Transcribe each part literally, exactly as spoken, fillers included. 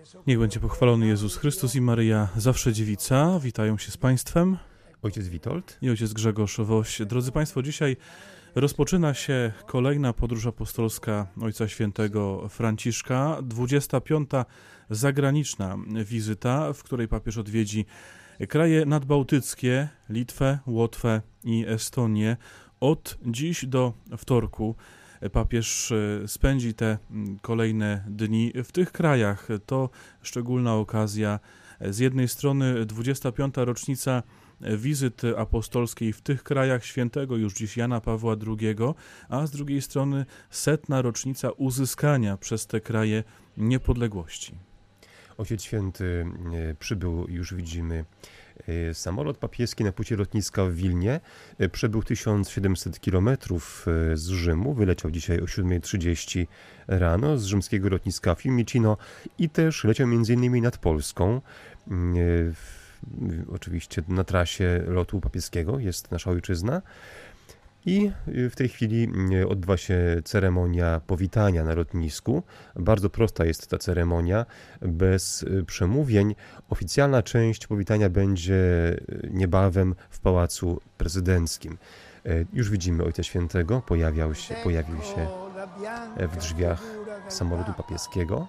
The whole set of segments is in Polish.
Niech będzie pochwalony Jezus Chrystus i Maryja, zawsze dziewica. Witają się z Państwem Ojciec Witold i ojciec Grzegorz Woś. Drodzy Państwo, dzisiaj rozpoczyna się kolejna podróż apostolska Ojca Świętego Franciszka, dwudziesta piąta zagraniczna wizyta, w której papież odwiedzi kraje nadbałtyckie, Litwę, Łotwę i Estonię. Od dziś do wtorku papież spędzi te kolejne dni w tych krajach. To szczególna okazja. Z jednej strony dwudziesta piąta rocznica wizyty apostolskiej w tych krajach świętego już dziś Jana Pawła drugiego, a z drugiej strony setna rocznica uzyskania przez te kraje niepodległości. Ojciec Święty przybył, już widzimy, samolot papieski na płycie lotniska w Wilnie. Przebył tysiąc siedemset kilometrów z Rzymu. Wyleciał dzisiaj o siódma trzydzieści rano z rzymskiego lotniska Fiumicino i też leciał między innymi nad Polską. Oczywiście na trasie lotu papieskiego jest nasza ojczyzna. I w tej chwili odbywa się ceremonia powitania na lotnisku. Bardzo prosta jest ta ceremonia, bez przemówień. Oficjalna część powitania będzie niebawem w Pałacu Prezydenckim. Już widzimy Ojca Świętego, pojawiał się, pojawił się w drzwiach samolotu papieskiego.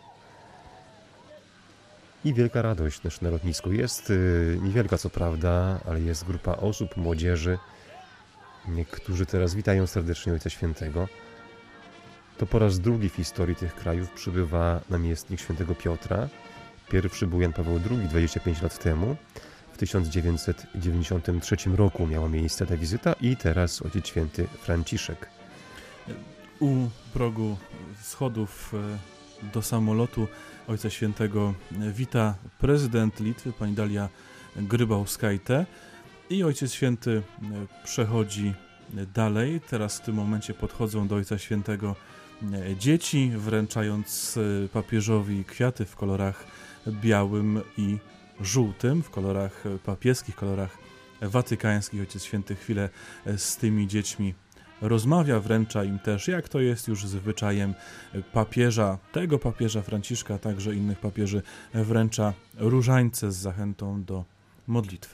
I wielka radość też na lotnisku. Jest niewielka co prawda, ale jest grupa osób, młodzieży, którzy teraz witają serdecznie Ojca Świętego. To po raz drugi w historii tych krajów przybywa namiestnik świętego Piotra. Pierwszy był Jan Paweł drugi dwadzieścia pięć lat temu. W tysiąc dziewięćset dziewięćdziesiątym trzecim roku miała miejsce ta wizyta i teraz Ojciec Święty Franciszek. U progu schodów do samolotu Ojca Świętego wita prezydent Litwy, pani Dalia Grybauskaitė. I Ojciec Święty przechodzi dalej. Teraz w tym momencie podchodzą do Ojca Świętego dzieci, wręczając papieżowi kwiaty w kolorach białym i żółtym, w kolorach papieskich, kolorach watykańskich. Ojciec Święty chwilę z tymi dziećmi rozmawia, wręcza im też, jak to jest już zwyczajem papieża, tego papieża Franciszka, a także innych papieży, wręcza różańce z zachętą do modlitwy.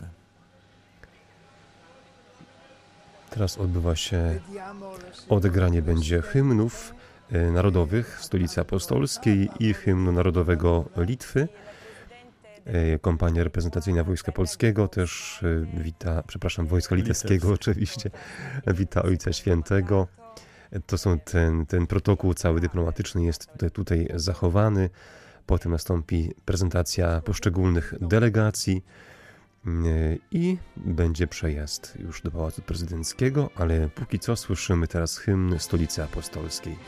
Teraz odbywa się odegranie będzie hymnów narodowych w Stolicy Apostolskiej i hymnu narodowego Litwy. Kompania reprezentacyjna Wojska Polskiego też wita, przepraszam, Wojska Litewskiego oczywiście, wita Ojca Świętego. To są ten, ten protokół cały dyplomatyczny jest tutaj, tutaj zachowany. Potem nastąpi prezentacja poszczególnych delegacji i będzie przejazd już do Pałacu Prezydenckiego, ale póki co słyszymy teraz hymn Stolicy Apostolskiej.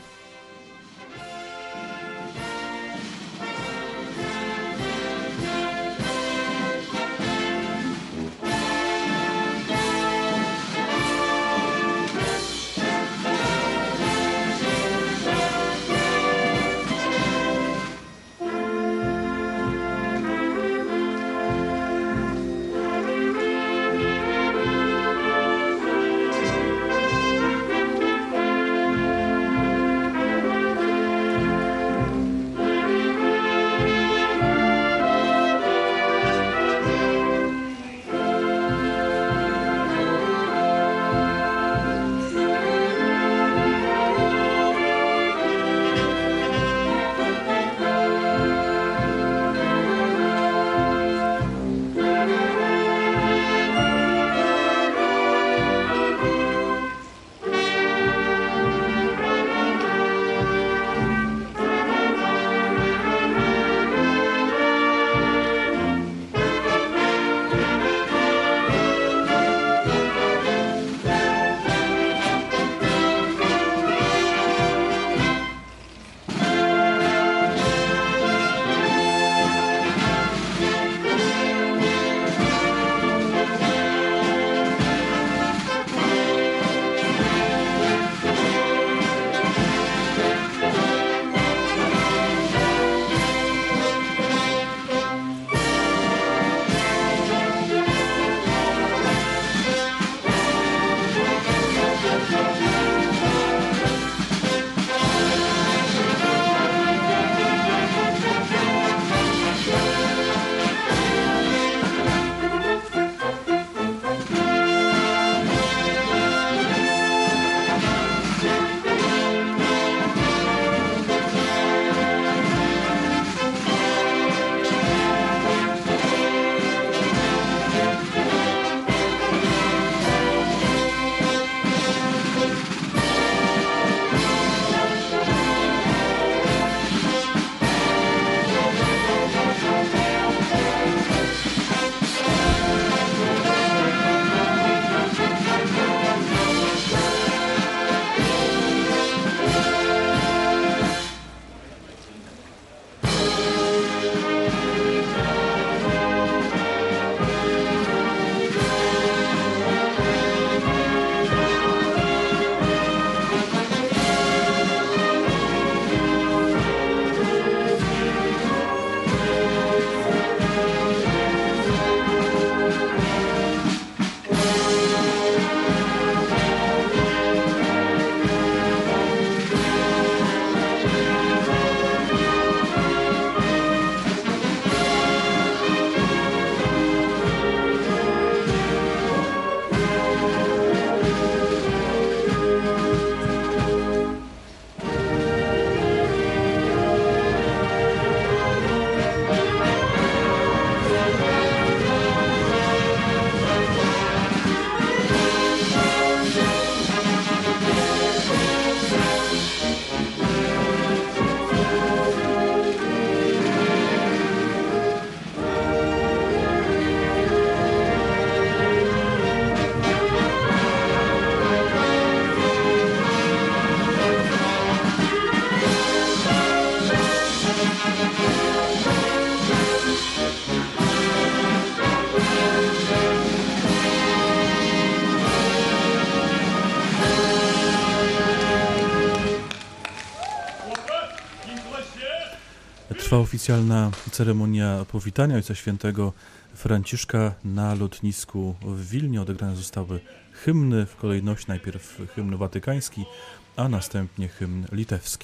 Trwa oficjalna ceremonia powitania Ojca Świętego Franciszka na lotnisku w Wilnie. Odegrane zostały hymny w kolejności, najpierw hymn watykański, a następnie hymn litewski.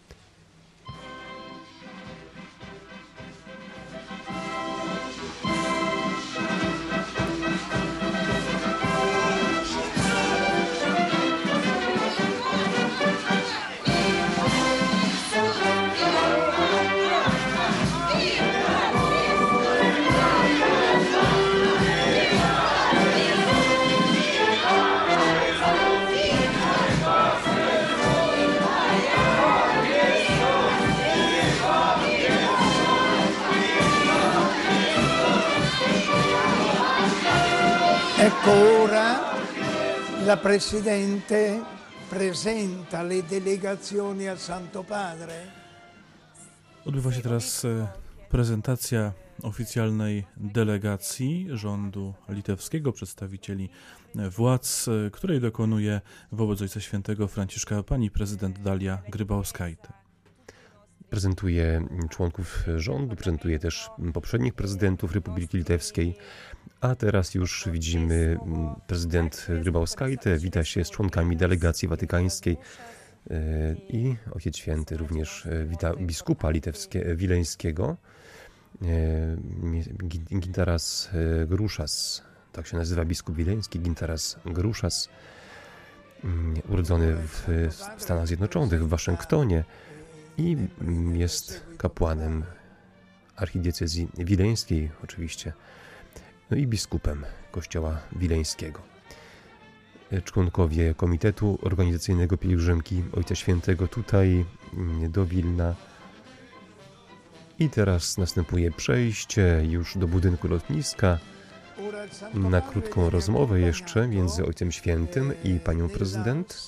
Ecco ora la Presidente presenta le delegazioni al Santo Padre. Odbywa się teraz prezentacja oficjalnej delegacji rządu litewskiego, przedstawicieli władz, której dokonuje wobec Ojca Świętego Franciszka pani prezydent Dalia Grybauskaite. Prezentuje członków rządu, prezentuje też poprzednich prezydentów Republiki Litewskiej, a teraz już widzimy prezydent Grybauskaite wita się z członkami delegacji watykańskiej i Ojciec Święty również wita biskupa litewskie, wileńskiego, Gintaras Grušas, tak się nazywa biskup wileński, Gintaras Grušas, urodzony w Stanach Zjednoczonych, w Waszyngtonie, i jest kapłanem archidiecezji wileńskiej oczywiście, no i biskupem kościoła wileńskiego. Członkowie Komitetu Organizacyjnego Pielgrzymki Ojca Świętego tutaj do Wilna. I teraz następuje przejście już do budynku lotniska na krótką rozmowę jeszcze między Ojcem Świętym i panią prezydent.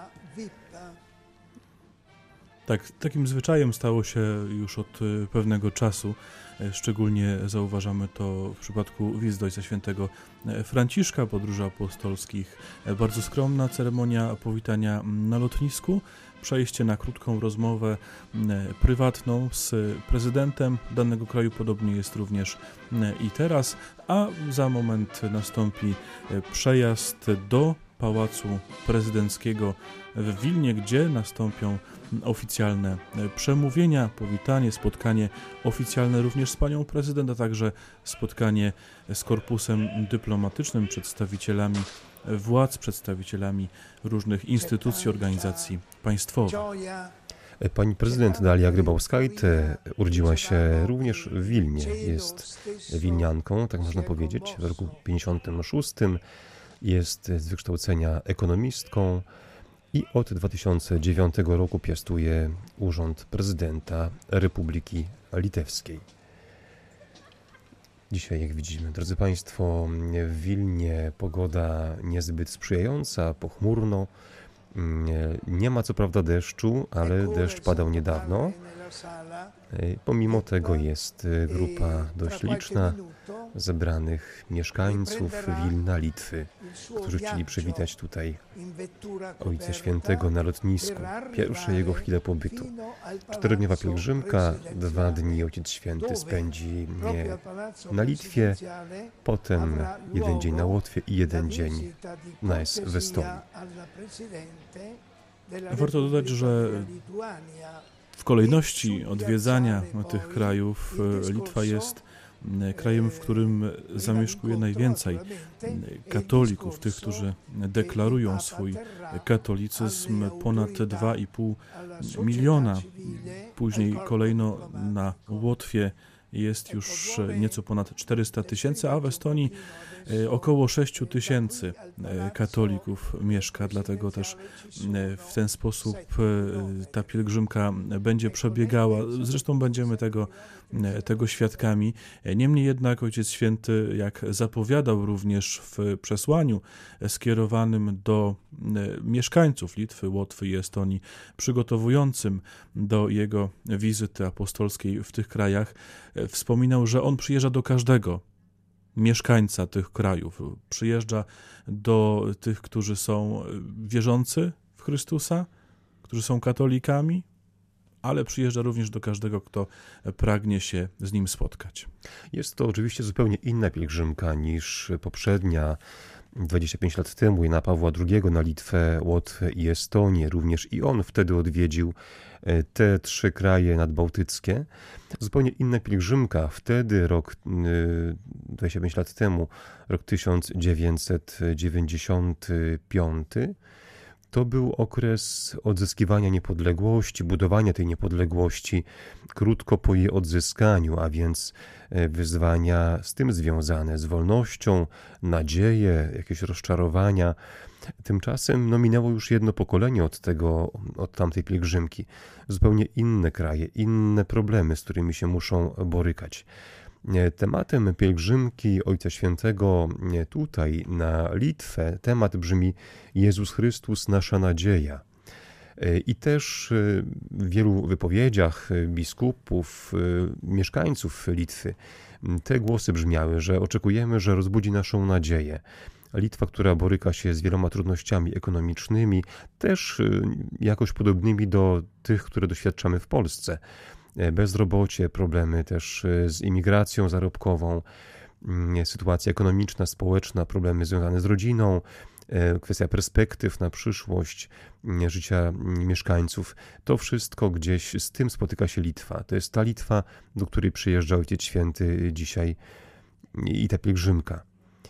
Tak, takim zwyczajem stało się już od pewnego czasu. Szczególnie zauważamy to w przypadku wizyt Ojca Świętego Franciszka, podróży apostolskich. Bardzo skromna ceremonia powitania na lotnisku, przejście na krótką rozmowę prywatną z prezydentem danego kraju. Podobnie jest również i teraz, a za moment nastąpi przejazd do Pałacu Prezydenckiego w Wilnie, gdzie nastąpią oficjalne przemówienia, powitanie, spotkanie oficjalne również z panią prezydent, a także spotkanie z korpusem dyplomatycznym, przedstawicielami władz, przedstawicielami różnych instytucji, organizacji państwowych. Pani prezydent Dalia Grybauskaite urodziła się również w Wilnie. Jest wilnianką, tak można powiedzieć, w roku pięćdziesiątym szóstym. Jest z wykształcenia ekonomistką i od dwa tysiące dziewiątego roku piastuje urząd prezydenta Republiki Litewskiej. Dzisiaj, jak widzimy, drodzy Państwo, w Wilnie pogoda niezbyt sprzyjająca, pochmurno. Nie ma co prawda deszczu, ale deszcz padał niedawno. Pomimo tego jest grupa dość liczna zebranych mieszkańców Wilna, Litwy, którzy chcieli przywitać tutaj Ojca Świętego na lotnisku. Pierwsze jego chwile pobytu. Czterodniowa pielgrzymka, dwa dni Ojciec Święty spędzi na Litwie, potem jeden dzień na Łotwie i jeden dzień na w Estonii. Warto dodać, że w kolejności odwiedzania tych krajów Litwa jest krajem, w którym zamieszkuje najwięcej katolików, tych, którzy deklarują swój katolicyzm, ponad dwa i pół miliona. Później kolejno na Łotwie jest już nieco ponad czterysta tysięcy, a w Estonii około sześć tysięcy katolików mieszka, dlatego też w ten sposób ta pielgrzymka będzie przebiegała. Zresztą będziemy tego, tego świadkami. Niemniej jednak Ojciec Święty, jak zapowiadał również w przesłaniu skierowanym do mieszkańców Litwy, Łotwy i Estonii, przygotowującym do jego wizyty apostolskiej w tych krajach, wspominał, że on przyjeżdża do każdego mieszkańca tych krajów. Przyjeżdża do tych, którzy są wierzący w Chrystusa, którzy są katolikami, ale przyjeżdża również do każdego, kto pragnie się z nim spotkać. Jest to oczywiście zupełnie inna pielgrzymka niż poprzednia, dwadzieścia pięć lat temu, Jana Pawła drugiego na Litwę, Łotwę i Estonię. Również i on wtedy odwiedził te trzy kraje nadbałtyckie. Zupełnie inna pielgrzymka. Wtedy, rok dwadzieścia pięć lat temu, rok tysiąc dziewięćset dziewięćdziesiąty piąty, to był okres odzyskiwania niepodległości, budowania tej niepodległości krótko po jej odzyskaniu, a więc wyzwania z tym związane, z wolnością, nadzieje, jakieś rozczarowania. Tymczasem no, minęło już jedno pokolenie od tego, od tamtej pielgrzymki. Zupełnie inne kraje, inne problemy, z którymi się muszą borykać. Tematem pielgrzymki Ojca Świętego tutaj na Litwę, temat brzmi Jezus Chrystus, nasza nadzieja. I też w wielu wypowiedziach biskupów, mieszkańców Litwy te głosy brzmiały, że oczekujemy, że rozbudzi naszą nadzieję. Litwa, która boryka się z wieloma trudnościami ekonomicznymi, też jakoś podobnymi do tych, które doświadczamy w Polsce. Bezrobocie, problemy też z imigracją zarobkową, sytuacja ekonomiczna, społeczna, problemy związane z rodziną, kwestia perspektyw na przyszłość życia mieszkańców. To wszystko gdzieś z tym spotyka się Litwa. To jest ta Litwa, do której przyjeżdża Ojciec Święty dzisiaj i ta pielgrzymka.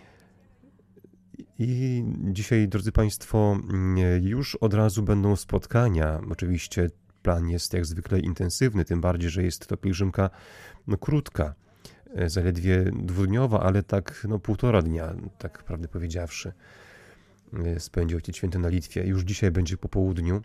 I dzisiaj, drodzy Państwo, już od razu będą spotkania. Oczywiście plan jest jak zwykle intensywny, tym bardziej, że jest to pielgrzymka no, krótka, zaledwie dwudniowa, ale tak no, półtora dnia, tak prawdę powiedziawszy, spędzi Ojciec Święty na Litwie. Już dzisiaj będzie po południu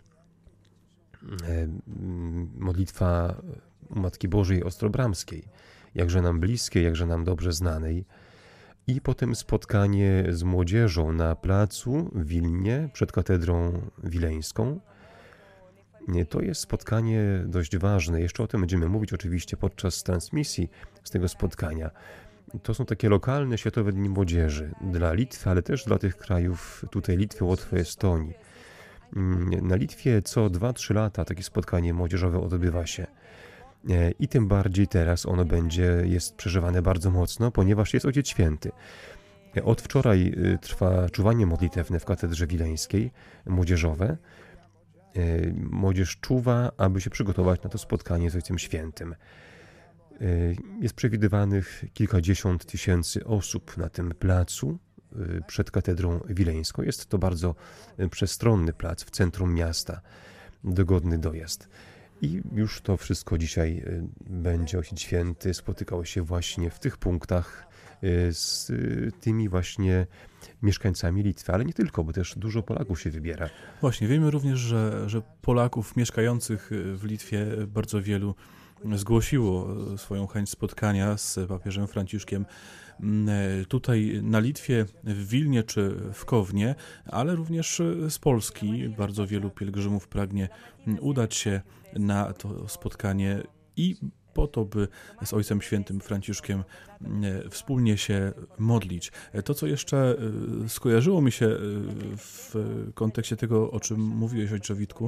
modlitwa u Matki Bożej Ostrobramskiej, jakże nam bliskiej, jakże nam dobrze znanej. I potem spotkanie z młodzieżą na placu w Wilnie przed katedrą wileńską. To jest spotkanie dość ważne. Jeszcze o tym będziemy mówić oczywiście podczas transmisji z tego spotkania. To są takie lokalne Światowe Dni Młodzieży dla Litwy, ale też dla tych krajów tutaj Litwy, Łotwy, Estonii. Na Litwie co dwa trzy lata takie spotkanie młodzieżowe odbywa się. I tym bardziej teraz ono będzie, jest przeżywane bardzo mocno, ponieważ jest Ojciec Święty. Od wczoraj trwa czuwanie modlitewne w katedrze wileńskiej, młodzieżowe. Młodzież czuwa, aby się przygotować na to spotkanie z Ojcem Świętym. Jest przewidywanych kilkadziesiąt tysięcy osób na tym placu przed katedrą wileńską. Jest to bardzo przestronny plac w centrum miasta, dogodny dojazd. I już to wszystko dzisiaj będzie Ojciec Święty spotykał się właśnie w tych punktach z tymi właśnie mieszkańcami Litwy, ale nie tylko, bo też dużo Polaków się wybiera. Właśnie, wiemy również, że, że Polaków mieszkających w Litwie bardzo wielu zgłosiło swoją chęć spotkania z papieżem Franciszkiem tutaj na Litwie, w Wilnie czy w Kownie, ale również z Polski. Bardzo wielu pielgrzymów pragnie udać się na to spotkanie i po to, by z Ojcem Świętym Franciszkiem wspólnie się modlić. To, co jeszcze skojarzyło mi się w kontekście tego, o czym mówiłeś, Ojcze Witku,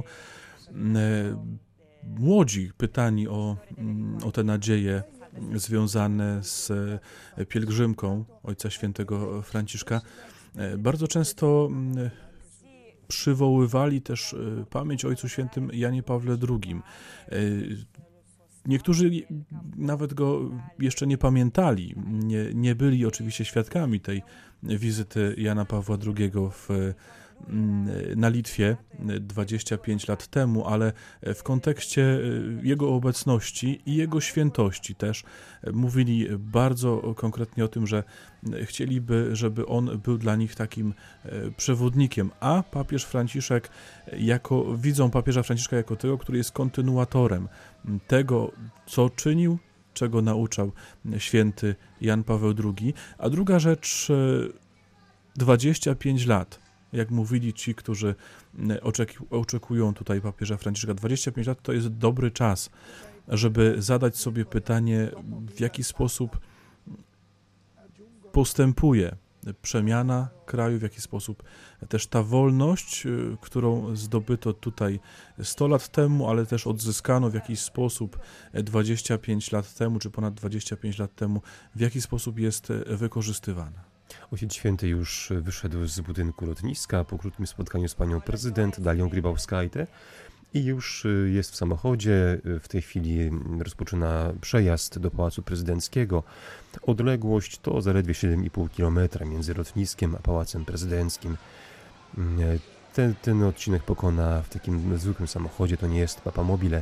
młodzi pytani o, o te nadzieje związane z pielgrzymką Ojca Świętego Franciszka, bardzo często przywoływali też pamięć o Ojcu Świętym Janie Pawle drugim. Niektórzy nawet go jeszcze nie pamiętali, nie, nie byli oczywiście świadkami tej wizyty Jana Pawła drugiego w, na Litwie dwadzieścia pięć lat temu, ale w kontekście jego obecności i jego świętości też mówili bardzo konkretnie o tym, że chcieliby, żeby on był dla nich takim przewodnikiem, a papież Franciszek jako, widzą papieża Franciszka jako tego, który jest kontynuatorem tego, co czynił, czego nauczał święty Jan Paweł drugi. A druga rzecz, dwadzieścia pięć lat, jak mówili ci, którzy oczekują tutaj papieża Franciszka, dwadzieścia pięć lat to jest dobry czas, żeby zadać sobie pytanie, w jaki sposób postępuje przemiana kraju, w jaki sposób też ta wolność, którą zdobyto tutaj sto lat temu, ale też odzyskano w jakiś sposób dwadzieścia pięć lat temu, czy ponad dwadzieścia pięć lat temu, w jaki sposób jest wykorzystywana. Ojciec Święty już wyszedł z budynku lotniska po krótkim spotkaniu z panią prezydent Dalią Grybauskajte i już jest w samochodzie. W tej chwili rozpoczyna przejazd do Pałacu Prezydenckiego. Odległość to zaledwie siedem i pół kilometra między lotniskiem a Pałacem Prezydenckim. Ten, ten odcinek pokona w takim zwykłym samochodzie, to nie jest papamobile,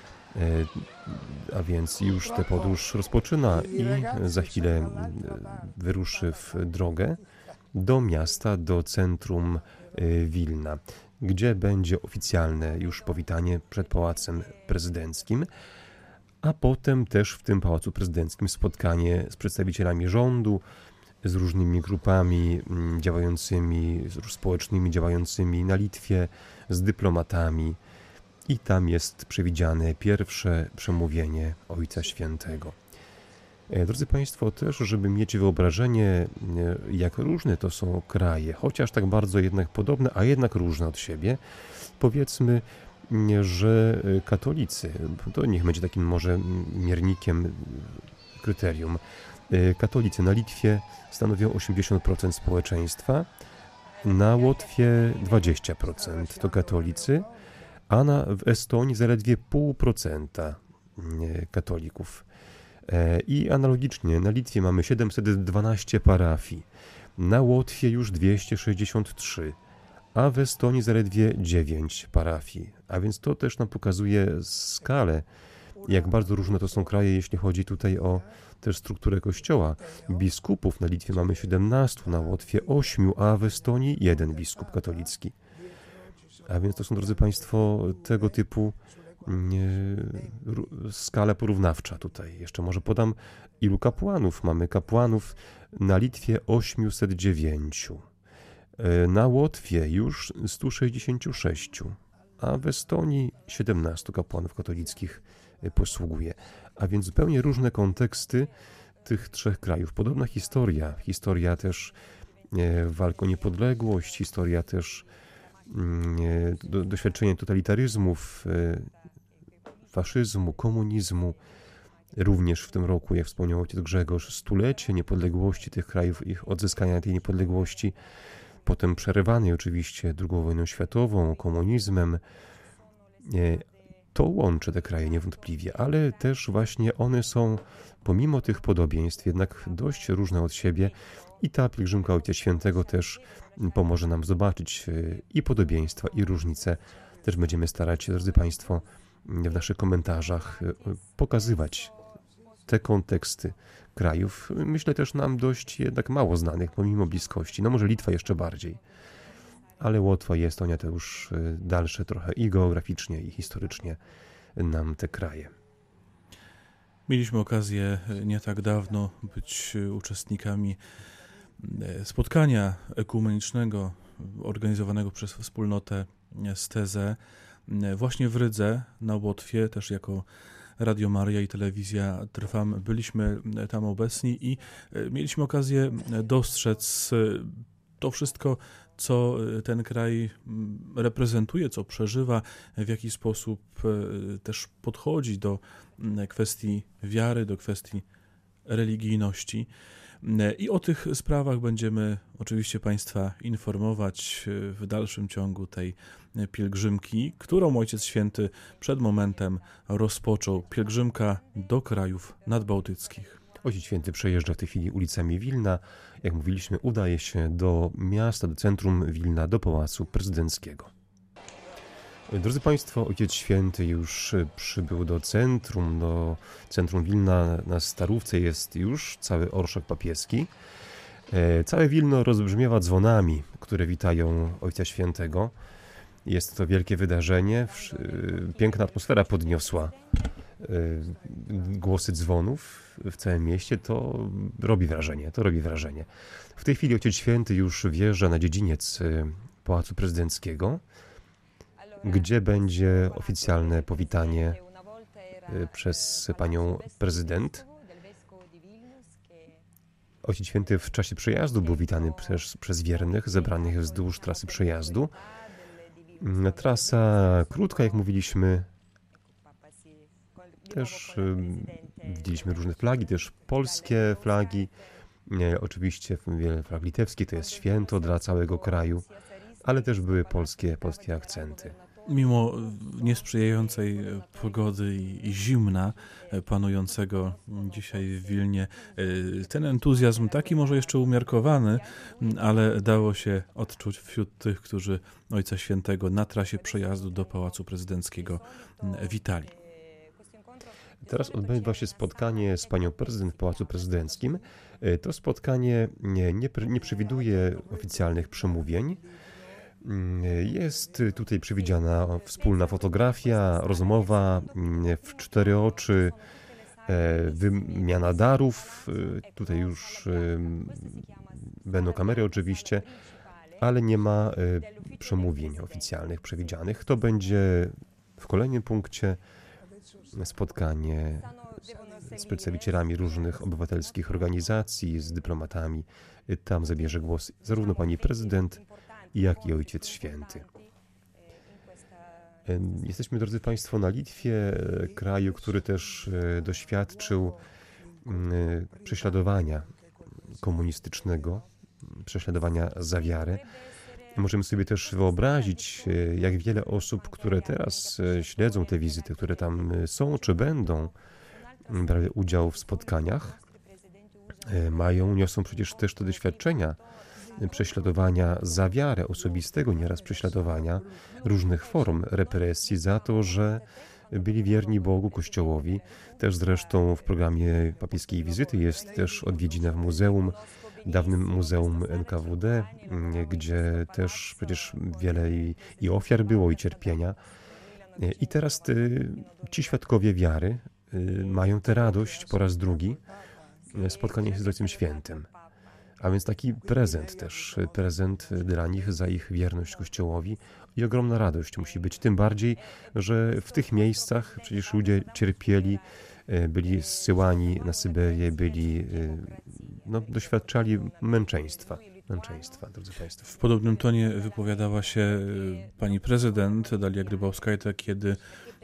a więc już tę podróż rozpoczyna i za chwilę wyruszy w drogę do miasta, do centrum Wilna, gdzie będzie oficjalne już powitanie przed Pałacem Prezydenckim, a potem też w tym Pałacu Prezydenckim spotkanie z przedstawicielami rządu, z różnymi grupami działającymi, społecznymi działającymi na Litwie, z dyplomatami. I tam jest przewidziane pierwsze przemówienie Ojca Świętego. Drodzy Państwo, też, żeby mieć wyobrażenie, jak różne to są kraje, chociaż tak bardzo jednak podobne, a jednak różne od siebie, powiedzmy, że katolicy, to niech będzie takim może miernikiem, kryterium, katolicy na Litwie stanowią osiemdziesiąt procent społeczeństwa, na Łotwie dwadzieścia procent to katolicy, a na, w Estonii zaledwie pół procenta katolików. I analogicznie na Litwie mamy siedemset dwanaście parafii, na Łotwie już dwieście sześćdziesiąt trzy, a w Estonii zaledwie dziewięć parafii. A więc to też nam pokazuje skalę, jak bardzo różne to są kraje, jeśli chodzi tutaj o też strukturę kościoła. Biskupów na Litwie mamy siedemnastu, na Łotwie ośmiu, a w Estonii jeden biskup katolicki. A więc to są, drodzy Państwo, tego typu skala porównawcza tutaj. Jeszcze może podam, ilu kapłanów. Mamy kapłanów na Litwie osiemset dziewięć, na Łotwie już sto sześćdziesiąt sześć, a w Estonii siedemnastu kapłanów katolickich posługuje. A więc zupełnie różne konteksty tych trzech krajów. Podobna historia. Historia też walk o niepodległość, historia też do, doświadczenie totalitaryzmów, faszyzmu, komunizmu. Również w tym roku, jak wspomniał ojciec Grzegorz, stulecie niepodległości tych krajów, ich odzyskania tej niepodległości, potem przerywanej oczywiście drugą wojną światową, komunizmem. To łączy te kraje niewątpliwie, ale też właśnie one są, pomimo tych podobieństw, jednak dość różne od siebie i ta pielgrzymka Ojca Świętego też pomoże nam zobaczyć i podobieństwa, i różnice. Też będziemy starać się, drodzy Państwo, w naszych komentarzach pokazywać te konteksty krajów. Myślę też nam dość jednak mało znanych, pomimo bliskości. No może Litwa jeszcze bardziej. Ale Łotwa i Estonia to już dalsze trochę i geograficznie, i historycznie nam te kraje. Mieliśmy okazję nie tak dawno być uczestnikami spotkania ekumenicznego organizowanego przez wspólnotę Stezę właśnie w Rydze na Łotwie, też jako Radio Maria i Telewizja Trwam. Byliśmy tam obecni i mieliśmy okazję dostrzec to wszystko, co ten kraj reprezentuje, co przeżywa, w jaki sposób też podchodzi do kwestii wiary, do kwestii religijności. I o tych sprawach będziemy oczywiście Państwa informować w dalszym ciągu tej pielgrzymki, którą Ojciec Święty przed momentem rozpoczął. Pielgrzymka do krajów nadbałtyckich. Ojciec Święty przejeżdża w tej chwili ulicami Wilna. Jak mówiliśmy, udaje się do miasta, do centrum Wilna, do Pałacu Prezydenckiego. Drodzy Państwo, Ojciec Święty już przybył do centrum, do centrum Wilna. Na Starówce jest już cały orszak papieski. Całe Wilno rozbrzmiewa dzwonami, które witają Ojca Świętego. Jest to wielkie wydarzenie. Piękna atmosfera podniosła głosy dzwonów w całym mieście. To robi wrażenie, to robi wrażenie. W tej chwili Ojciec Święty już wjeżdża na dziedziniec Pałacu Prezydenckiego, gdzie będzie oficjalne powitanie przez panią prezydent. Ojciec Święty w czasie przejazdu był witany przez, przez wiernych zebranych wzdłuż trasy przejazdu. Trasa krótka, jak mówiliśmy. Też widzieliśmy różne flagi, też polskie flagi. Oczywiście wiele flag litewskich, to jest święto dla całego kraju, ale też były polskie, polskie akcenty. Mimo niesprzyjającej pogody i, i zimna panującego dzisiaj w Wilnie, ten entuzjazm taki może jeszcze umiarkowany, ale dało się odczuć wśród tych, którzy Ojca Świętego na trasie przejazdu do Pałacu Prezydenckiego witali. Teraz odbywa się spotkanie z panią prezydent w Pałacu Prezydenckim. To spotkanie nie, nie, nie przewiduje oficjalnych przemówień. Jest tutaj przewidziana wspólna fotografia, rozmowa w cztery oczy, wymiana darów. Tutaj już będą kamery oczywiście, ale nie ma przemówień oficjalnych przewidzianych. To będzie w kolejnym punkcie spotkanie z przedstawicielami różnych obywatelskich organizacji, z dyplomatami. Tam zabierze głos zarówno pani prezydent, jak i Ojciec Święty. Jesteśmy, drodzy Państwo, na Litwie, kraju, który też doświadczył prześladowania komunistycznego, prześladowania za wiarę. Możemy sobie też wyobrazić, jak wiele osób, które teraz śledzą te wizyty, które tam są czy będą brały udział w spotkaniach, mają, niosą przecież też te doświadczenia prześladowania za wiarę, osobistego nieraz prześladowania, różnych form represji za to, że byli wierni Bogu, Kościołowi. Też zresztą w programie papieskiej wizyty jest też odwiedzina w muzeum, dawnym muzeum N K W D, gdzie też przecież wiele i, i ofiar było, i cierpienia. I teraz ty, ci świadkowie wiary mają tę radość po raz drugi spotkania się z Ojcem Świętym. A więc taki prezent też, prezent dla nich za ich wierność Kościołowi i ogromna radość musi być. Tym bardziej, że w tych miejscach przecież ludzie cierpieli, byli zsyłani na Syberię, byli, no, doświadczali męczeństwa. Męczeństwa, drodzy Państwo. W podobnym tonie wypowiadała się pani prezydent Dalia Grybauskaite, kiedy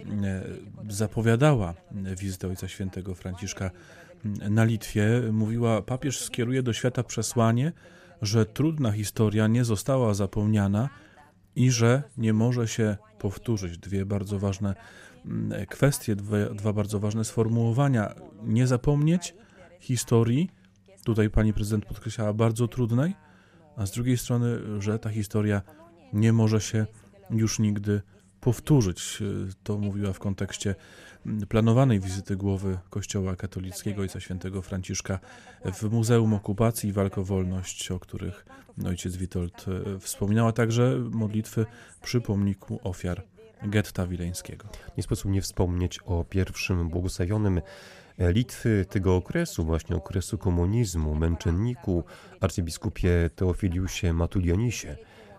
zapowiadała wizytę Ojca Świętego Franciszka na Litwie. Mówiła, papież skieruje do świata przesłanie, że trudna historia nie została zapomniana i że nie może się powtórzyć. Dwie bardzo ważne kwestie, dwie, dwa bardzo ważne sformułowania. Nie zapomnieć historii, tutaj pani prezydent podkreślała, bardzo trudnej, a z drugiej strony, że ta historia nie może się już nigdy powtórzyć. To mówiła w kontekście planowanej wizyty głowy Kościoła katolickiego Ojca Świętego Franciszka w Muzeum Okupacji i Walk o Wolność, o których ojciec Witold wspominał, a także modlitwy przy pomniku ofiar getta wileńskiego. Nie sposób nie wspomnieć o pierwszym błogosławionym Litwy tego okresu, właśnie okresu komunizmu, męczenniku, arcybiskupie Teofiliusie Matulionisie,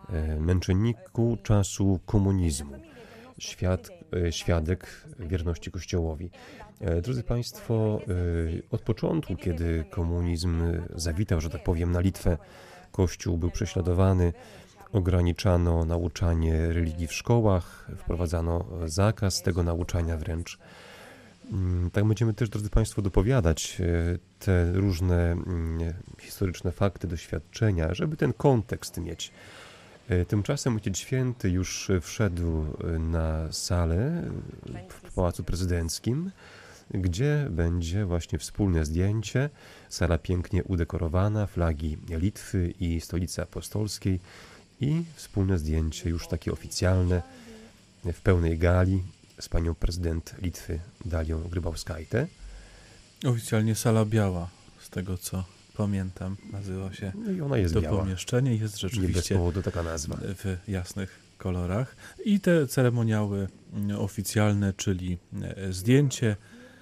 męczenniku czasu komunizmu, świad, świadek wierności Kościołowi. Drodzy Państwo, od początku, kiedy komunizm zawitał, że tak powiem, na Litwę, Kościół był prześladowany, ograniczano nauczanie religii w szkołach, wprowadzano zakaz tego nauczania wręcz. Tak będziemy też, drodzy Państwo, dopowiadać te różne historyczne fakty, doświadczenia, żeby ten kontekst mieć. Tymczasem Ojciec Święty już wszedł na salę w Pałacu Prezydenckim, gdzie będzie właśnie wspólne zdjęcie, sala pięknie udekorowana, flagi Litwy i Stolicy Apostolskiej i wspólne zdjęcie już takie oficjalne w pełnej gali z panią prezydent Litwy Dalią Grybauskaite. Oficjalnie sala biała, z tego co pamiętam, nazywa się no i ona jest to biała. Pomieszczenie, jest rzeczywiście nie bez powodu taka nazwa. W jasnych kolorach. I te ceremoniały oficjalne, czyli zdjęcie,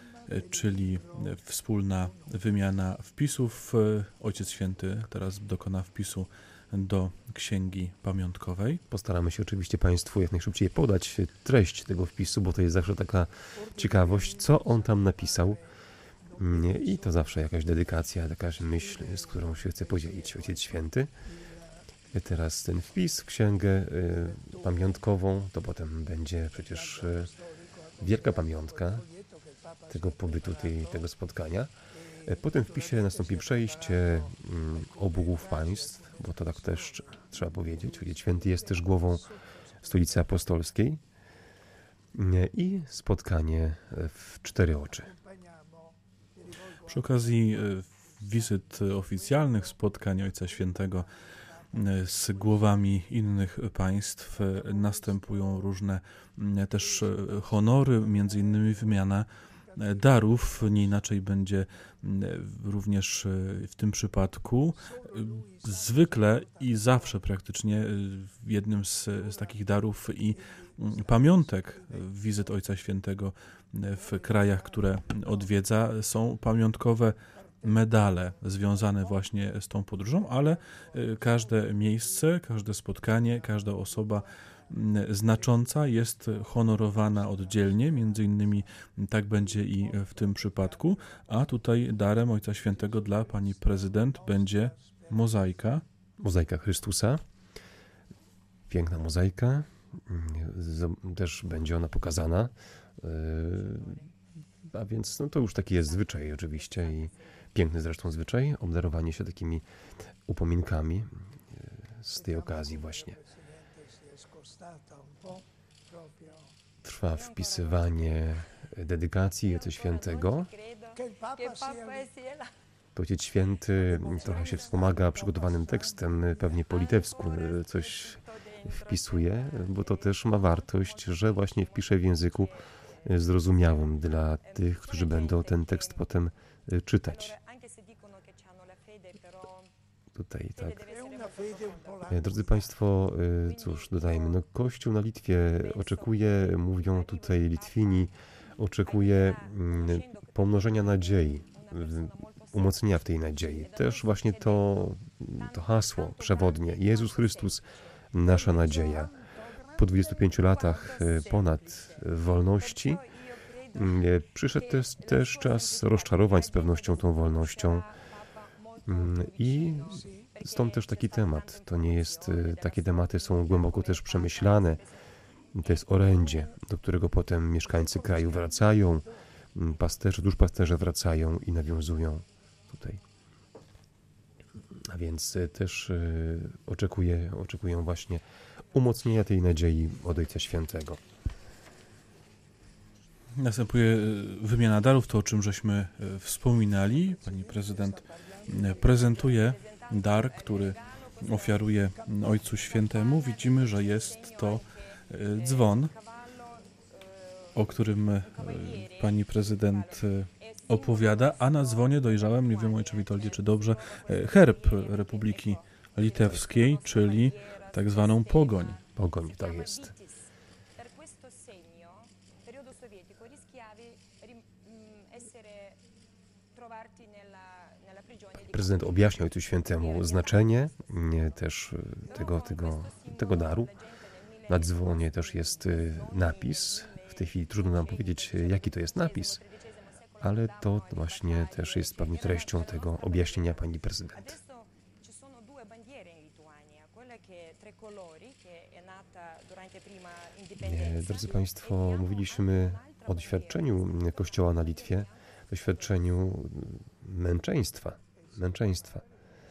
czyli wspólna wymiana wpisów. Ojciec Święty teraz dokona wpisu do księgi pamiątkowej. Postaramy się oczywiście Państwu jak najszybciej podać treść tego wpisu, bo to jest zawsze taka ciekawość, co on tam napisał. I to zawsze jakaś dedykacja, jakaś myśl, z którą się chce podzielić Ojciec Święty. Teraz ten wpis w księgę pamiątkową, to potem będzie przecież wielka pamiątka tego pobytu, tej, tego spotkania. Po tym wpisie nastąpi przejście obu głów państw, bo to tak też trzeba powiedzieć. Ojciec Święty jest też głową Stolicy Apostolskiej i spotkanie w cztery oczy. Przy okazji wizyt oficjalnych, spotkań Ojca Świętego z głowami innych państw następują różne też honory, między innymi wymiana darów. Nie inaczej będzie również w tym przypadku. Zwykle i zawsze praktycznie jednym z, z takich darów i pamiątek wizyt Ojca Świętego w krajach, które odwiedza, są pamiątkowe medale związane właśnie z tą podróżą, ale każde miejsce, każde spotkanie, każda osoba znacząca jest honorowana oddzielnie, między innymi tak będzie i w tym przypadku, a tutaj darem Ojca Świętego dla pani prezydent będzie mozaika. Mozaika Chrystusa, piękna mozaika, też będzie ona pokazana, a więc no to już taki jest zwyczaj oczywiście i piękny zresztą zwyczaj, obdarowanie się takimi upominkami z tej okazji właśnie. Trwa wpisywanie dedykacji Ojca Świętego. Ojciec Święty trochę się wspomaga przygotowanym tekstem, pewnie po litewsku coś wpisuje, bo to też ma wartość, że właśnie wpisze w języku zrozumiałym dla tych, którzy będą ten tekst potem czytać. Tutaj, tak. Drodzy Państwo, cóż, dodajmy, no Kościół na Litwie oczekuje, mówią tutaj Litwini, oczekuje pomnożenia nadziei, umocnienia w tej nadziei. Też właśnie to, to hasło przewodnie, Jezus Chrystus, nasza nadzieja. Po dwudziestu pięciu latach ponad wolności przyszedł też, też czas rozczarowań z pewnością tą wolnością i stąd też taki temat. To nie jest, takie tematy są głęboko też przemyślane. To jest orędzie, do którego potem mieszkańcy kraju wracają, pasterze, duszpasterze wracają i nawiązują tutaj. A więc też oczekuję, oczekuję właśnie umocnienia tej nadziei od Ojca Świętego. Następuje wymiana darów, to o czym żeśmy wspominali. Pani prezydent prezentuje dar, który ofiaruje Ojcu Świętemu. Widzimy, że jest to dzwon, o którym pani prezydent opowiada, a na dzwonie dojrzałem, nie wiem, ojcze Witoldzie, czy dobrze, herb Republiki Litewskiej, czyli tak zwaną pogoń. Pogoń, tak jest. Prezydent objaśnia Ojcu Świętemu znaczenie też tego, tego, tego daru. Na dzwonie też jest napis. W tej chwili trudno nam powiedzieć, jaki to jest napis, ale to właśnie też jest pewnie treścią tego objaśnienia pani prezydent. Drodzy Państwo, mówiliśmy o doświadczeniu Kościoła na Litwie, doświadczeniu męczeństwa. męczeństwa.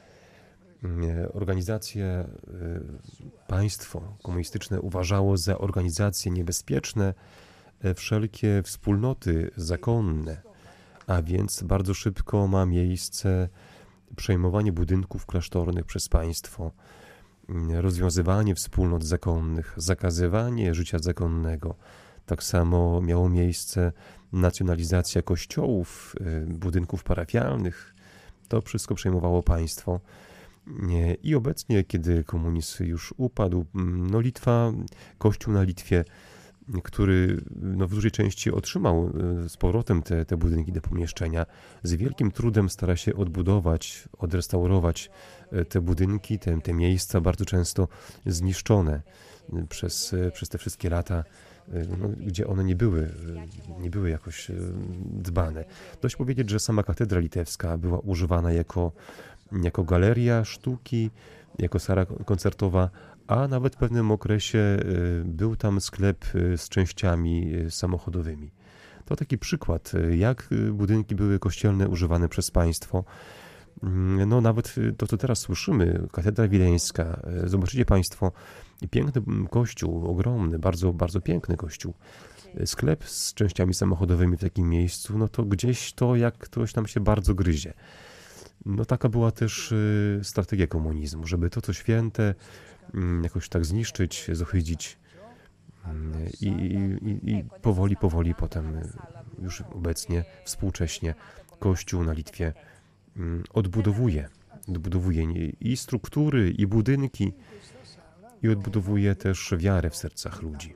Organizacje, państwo komunistyczne uważało za organizacje niebezpieczne wszelkie wspólnoty zakonne, a więc bardzo szybko ma miejsce przejmowanie budynków klasztornych przez państwo, rozwiązywanie wspólnot zakonnych, zakazywanie życia zakonnego. Tak samo miało miejsce nacjonalizacja kościołów, budynków parafialnych. To wszystko przejmowało państwo. I obecnie, kiedy komunizm już upadł, no Litwa, Kościół na Litwie, który no w dużej części otrzymał z powrotem te, te budynki do pomieszczenia, z wielkim trudem stara się odbudować, odrestaurować te budynki, te, te miejsca bardzo często zniszczone przez, przez te wszystkie lata no, gdzie one nie były, nie były jakoś dbane. Dość powiedzieć, że sama katedra litewska była używana jako, jako galeria sztuki, jako sala koncertowa, a nawet w pewnym okresie był tam sklep z częściami samochodowymi. To taki przykład, jak budynki były kościelne używane przez państwo. No nawet to, co teraz słyszymy, katedra wileńska, zobaczycie państwo, piękny kościół, ogromny, bardzo, bardzo piękny kościół. Sklep z częściami samochodowymi w takim miejscu, no to gdzieś to jak ktoś tam się bardzo gryzie. No taka była też strategia komunizmu, żeby to, co święte, jakoś tak zniszczyć, zohydzić i, i, i powoli, powoli potem już obecnie, współcześnie Kościół na Litwie odbudowuje, odbudowuje i struktury, i budynki, i odbudowuje też wiarę w sercach ludzi.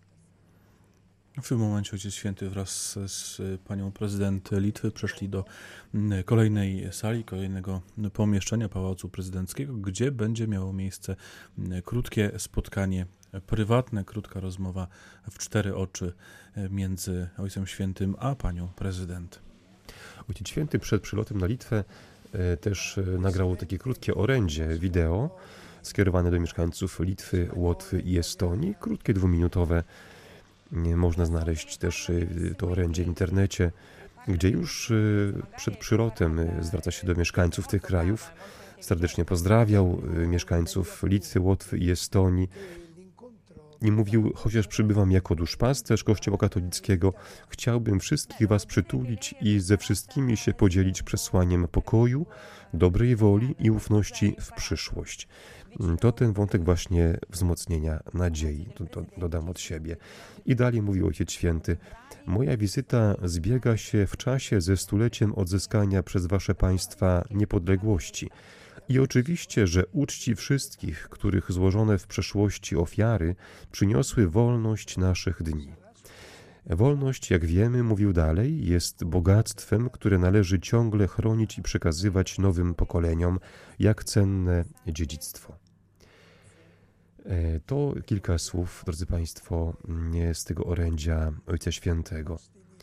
W tym momencie Ojciec Święty wraz z panią prezydent Litwy przeszli do kolejnej sali, kolejnego pomieszczenia Pałacu Prezydenckiego, gdzie będzie miało miejsce krótkie spotkanie prywatne, krótka rozmowa w cztery oczy między Ojcem Świętym a panią prezydent. Ojciec Święty przed przylotem na Litwę też nagrał takie krótkie orędzie wideo skierowane do mieszkańców Litwy, Łotwy i Estonii, krótkie, dwuminutowe. Można znaleźć też to orędzie w internecie, gdzie już przed przylotem zwraca się do mieszkańców tych krajów. Serdecznie pozdrawiał mieszkańców Litwy, Łotwy i Estonii. I mówił, chociaż przybywam jako duszpasterz Kościoła katolickiego, chciałbym wszystkich was przytulić i ze wszystkimi się podzielić przesłaniem pokoju, dobrej woli i ufności w przyszłość. To ten wątek właśnie wzmocnienia nadziei, to, to dodam od siebie. I dalej mówił Ojciec Święty, moja wizyta zbiega się w czasie ze stuleciem odzyskania przez wasze państwa niepodległości. I oczywiście, że uczci wszystkich, których złożone w przeszłości ofiary przyniosły wolność naszych dni. Wolność, jak wiemy, mówił dalej, jest bogactwem, które należy ciągle chronić i przekazywać nowym pokoleniom, jak cenne dziedzictwo. To kilka słów, drodzy Państwo, z tego orędzia Ojca Świętego.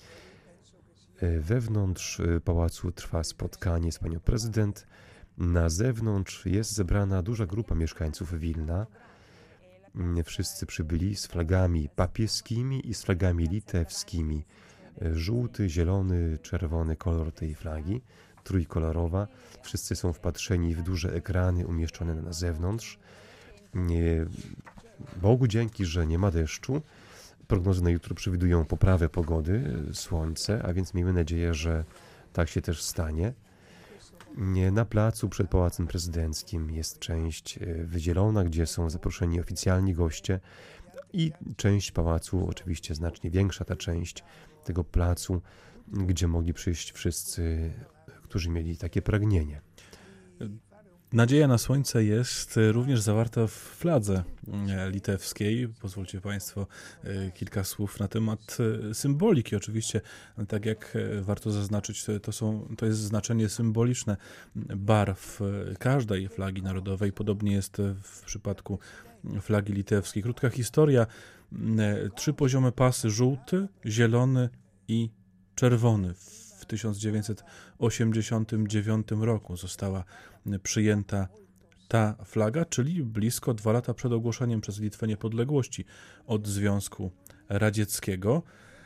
Wewnątrz pałacu trwa spotkanie z panią prezydent. Na zewnątrz jest zebrana duża grupa mieszkańców Wilna. Wszyscy przybyli z flagami papieskimi i z flagami litewskimi. Żółty, zielony, czerwony kolor tej flagi, trójkolorowa. Wszyscy są wpatrzeni w duże ekrany umieszczone na zewnątrz. Bogu dzięki, że nie ma deszczu. Prognozy na jutro przewidują poprawę pogody, słońce, a więc miejmy nadzieję, że tak się też stanie. Na placu przed Pałacem Prezydenckim jest część wydzielona, gdzie są zaproszeni oficjalni goście i część pałacu, oczywiście znacznie większa ta część tego placu, gdzie mogli przyjść wszyscy, którzy mieli takie pragnienie. Nadzieja na słońce jest również zawarta w fladze litewskiej. Pozwólcie Państwo kilka słów na temat symboliki. Oczywiście, tak jak warto zaznaczyć, to, są, to jest znaczenie symboliczne barw każdej flagi narodowej. Podobnie jest w przypadku flagi litewskiej. Krótka historia. Trzy poziome pasy: żółty, zielony i czerwony. W tysiąc dziewięćset osiemdziesiątym dziewiątym roku została przyjęta ta flaga, czyli blisko dwa lata przed ogłoszeniem przez Litwę niepodległości od Związku Radzieckiego.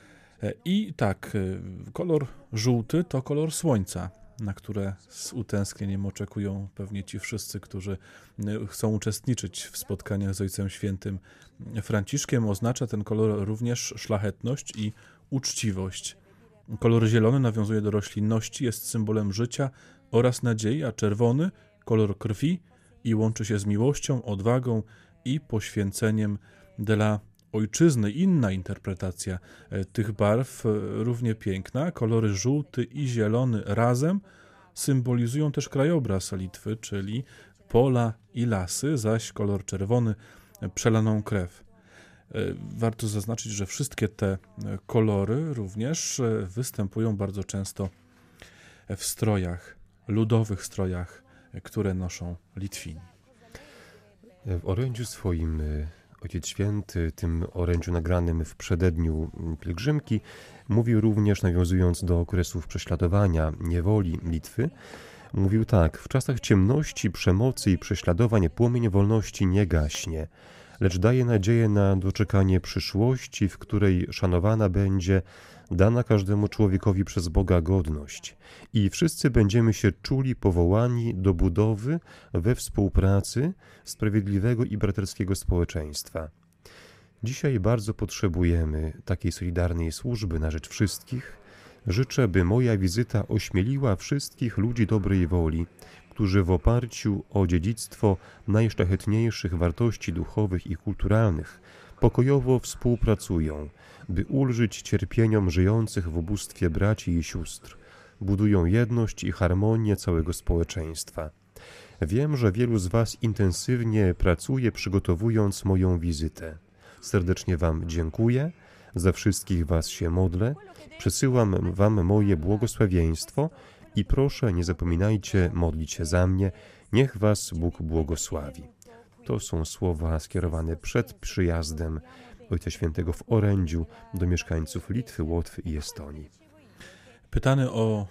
I tak, kolor żółty to kolor słońca, na które z utęsknieniem oczekują pewnie ci wszyscy, którzy chcą uczestniczyć w spotkaniach z Ojcem Świętym Franciszkiem. Oznacza ten kolor również szlachetność i uczciwość. Kolor zielony nawiązuje do roślinności, jest symbolem życia oraz nadziei, a czerwony kolor krwi i łączy się z miłością, odwagą i poświęceniem dla ojczyzny. Inna interpretacja tych barw, równie piękna. Kolory żółty i zielony razem symbolizują też krajobraz Litwy, czyli pola i lasy, zaś kolor czerwony przelaną krew. Warto zaznaczyć, że wszystkie te kolory również występują bardzo często w strojach, ludowych strojach, które noszą Litwini. W orędziu swoim Ojciec Święty, tym orędziu nagranym w przededniu pielgrzymki, mówił również, nawiązując do okresów prześladowania, niewoli Litwy, mówił tak: w czasach ciemności, przemocy i prześladowań płomień wolności nie gaśnie, lecz daje nadzieję na doczekanie przyszłości, w której szanowana będzie dana każdemu człowiekowi przez Boga godność i wszyscy będziemy się czuli powołani do budowy we współpracy sprawiedliwego i braterskiego społeczeństwa. Dzisiaj bardzo potrzebujemy takiej solidarnej służby na rzecz wszystkich. Życzę, by moja wizyta ośmieliła wszystkich ludzi dobrej woli, którzy w oparciu o dziedzictwo najszlachetniejszych wartości duchowych i kulturalnych pokojowo współpracują, by ulżyć cierpieniom żyjących w ubóstwie braci i sióstr, budują jedność i harmonię całego społeczeństwa. Wiem, że wielu z Was intensywnie pracuje, przygotowując moją wizytę. Serdecznie Wam dziękuję, za wszystkich Was się modlę, przesyłam Wam moje błogosławieństwo i proszę, nie zapominajcie modlić się za mnie, niech Was Bóg błogosławi. To są słowa skierowane przed przyjazdem Ojca Świętego w orędziu do mieszkańców Litwy, Łotwy i Estonii. Pytany o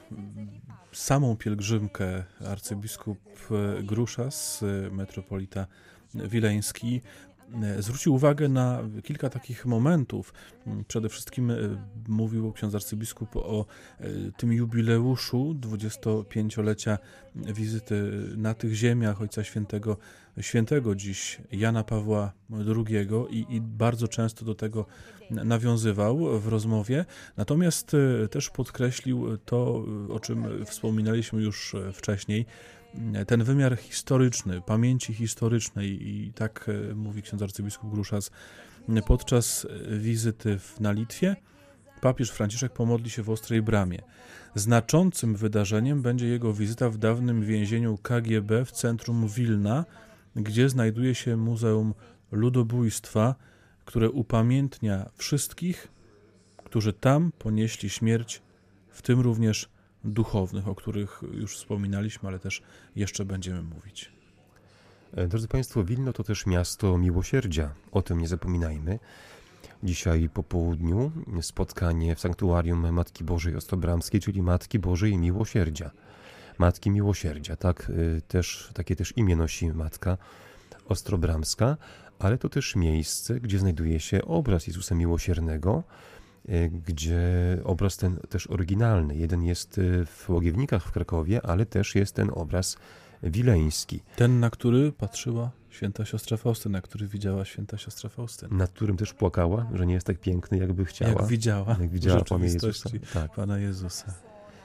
samą pielgrzymkę arcybiskup Gruszas, metropolita wileński, zwrócił uwagę na kilka takich momentów. Przede wszystkim mówił ksiądz arcybiskup o tym jubileuszu dwudziestopięciolecia wizyty na tych ziemiach Ojca Świętego, świętego dziś Jana Pawła drugiego i, i bardzo często do tego nawiązywał w rozmowie. Natomiast też podkreślił to, o czym wspominaliśmy już wcześniej, ten wymiar historyczny, pamięci historycznej i tak mówi ksiądz arcybiskup Gruszas. Podczas wizyty na Litwie papież Franciszek pomodli się w Ostrej Bramie. Znaczącym wydarzeniem będzie jego wizyta w dawnym więzieniu K G B w centrum Wilna, gdzie znajduje się Muzeum Ludobójstwa, które upamiętnia wszystkich, którzy tam ponieśli śmierć, w tym również duchownych, o których już wspominaliśmy, ale też jeszcze będziemy mówić. Drodzy Państwo, Wilno to też miasto miłosierdzia, o tym nie zapominajmy. Dzisiaj po południu spotkanie w sanktuarium Matki Bożej Ostrobramskiej, czyli Matki Bożej Miłosierdzia. Matki Miłosierdzia, tak, też, takie też imię nosi Matka Ostrobramska, ale to też miejsce, gdzie znajduje się obraz Jezusa Miłosiernego, gdzie obraz ten też oryginalny. Jeden jest w Łogiewnikach w Krakowie, ale też jest ten obraz wileński. Ten, na który patrzyła święta siostra Faustyna, który widziała święta siostra Faustyna. Nad którym też płakała, że nie jest tak piękny, jakby chciała. Jak widziała, jak widziała w Pana Jezusa. Tak. Pana Jezusa.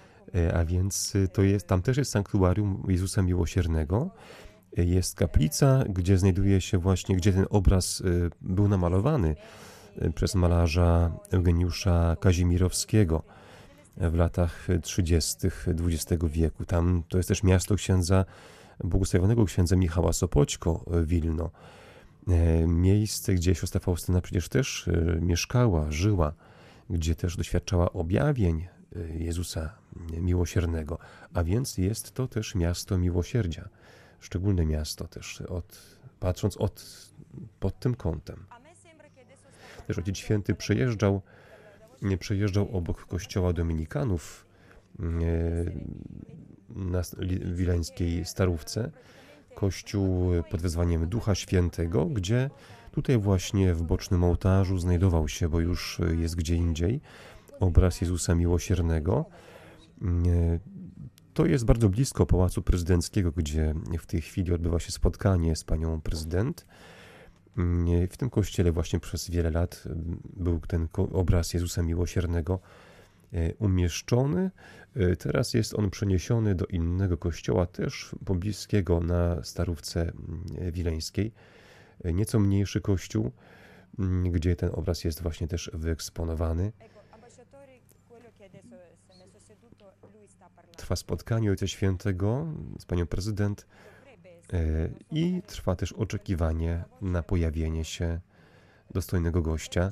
A więc to jest, tam też jest sanktuarium Jezusa Miłosiernego. Jest kaplica, gdzie znajduje się właśnie, gdzie ten obraz był namalowany przez malarza Eugeniusza Kazimierowskiego w latach trzydziestych dwudziestego wieku. Tam to jest też miasto księdza, błogosławionego księdza Michała Sopoćko, Wilno. Miejsce, gdzie siostra Faustyna przecież też mieszkała, żyła, gdzie też doświadczała objawień Jezusa Miłosiernego. A więc jest to też miasto miłosierdzia. Szczególne miasto też, od, patrząc od, pod tym kątem. Też Ojciec Święty przejeżdżał, przejeżdżał obok kościoła dominikanów na wileńskiej Starówce, kościół pod wezwaniem Ducha Świętego, gdzie tutaj właśnie w bocznym ołtarzu znajdował się, bo już jest gdzie indziej, obraz Jezusa Miłosiernego. To jest bardzo blisko Pałacu Prezydenckiego, gdzie w tej chwili odbywa się spotkanie z panią prezydent. W tym kościele właśnie przez wiele lat był ten obraz Jezusa Miłosiernego umieszczony. Teraz jest on przeniesiony do innego kościoła, też pobliskiego na Starówce Wileńskiej. Nieco mniejszy kościół, gdzie ten obraz jest właśnie też wyeksponowany. Trwa spotkanie Ojca Świętego z panią prezydent i trwa też oczekiwanie na pojawienie się dostojnego gościa.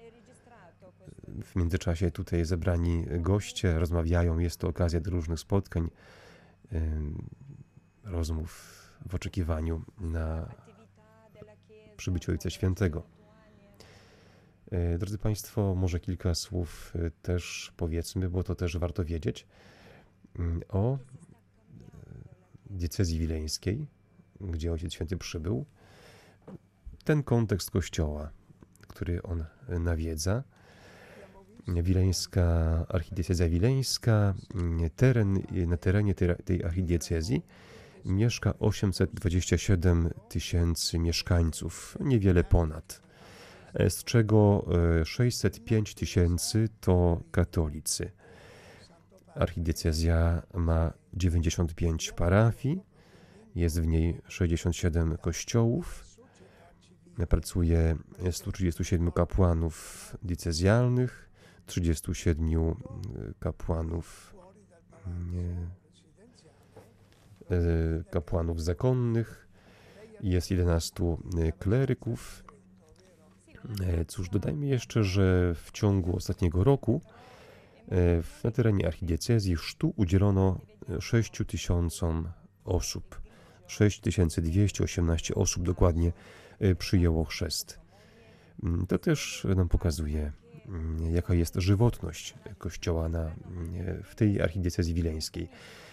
W międzyczasie tutaj zebrani goście rozmawiają, jest to okazja do różnych spotkań, rozmów w oczekiwaniu na przybyciu Ojca Świętego. Drodzy Państwo, może kilka słów też powiedzmy, bo to też warto wiedzieć, o diecezji wileńskiej, gdzie Ojciec Święty przybył. Ten kontekst kościoła, który on nawiedza, wileńska, archidiecezja wileńska, teren, na terenie tej, tej archidiecezji mieszka osiemset dwadzieścia siedem tysięcy mieszkańców, niewiele ponad, z czego sześćset pięć tysięcy to katolicy. Archidiecezja ma dziewięćdziesiąt pięć parafii, jest w niej sześćdziesiąt siedem kościołów, pracuje stu trzydziestu siedmiu kapłanów diecezjalnych, trzydziestu siedmiu kapłanów nie, kapłanów zakonnych, jest jedenastu kleryków. Cóż, dodajmy jeszcze, że w ciągu ostatniego roku na terenie archidiecezji chrztu udzielono sześciu tysiącom osób. sześć tysięcy dwieście osiemnaście osób dokładnie przyjęło chrzest. To też nam pokazuje, jaka jest żywotność Kościoła na, w tej archidiecezji wileńskiej.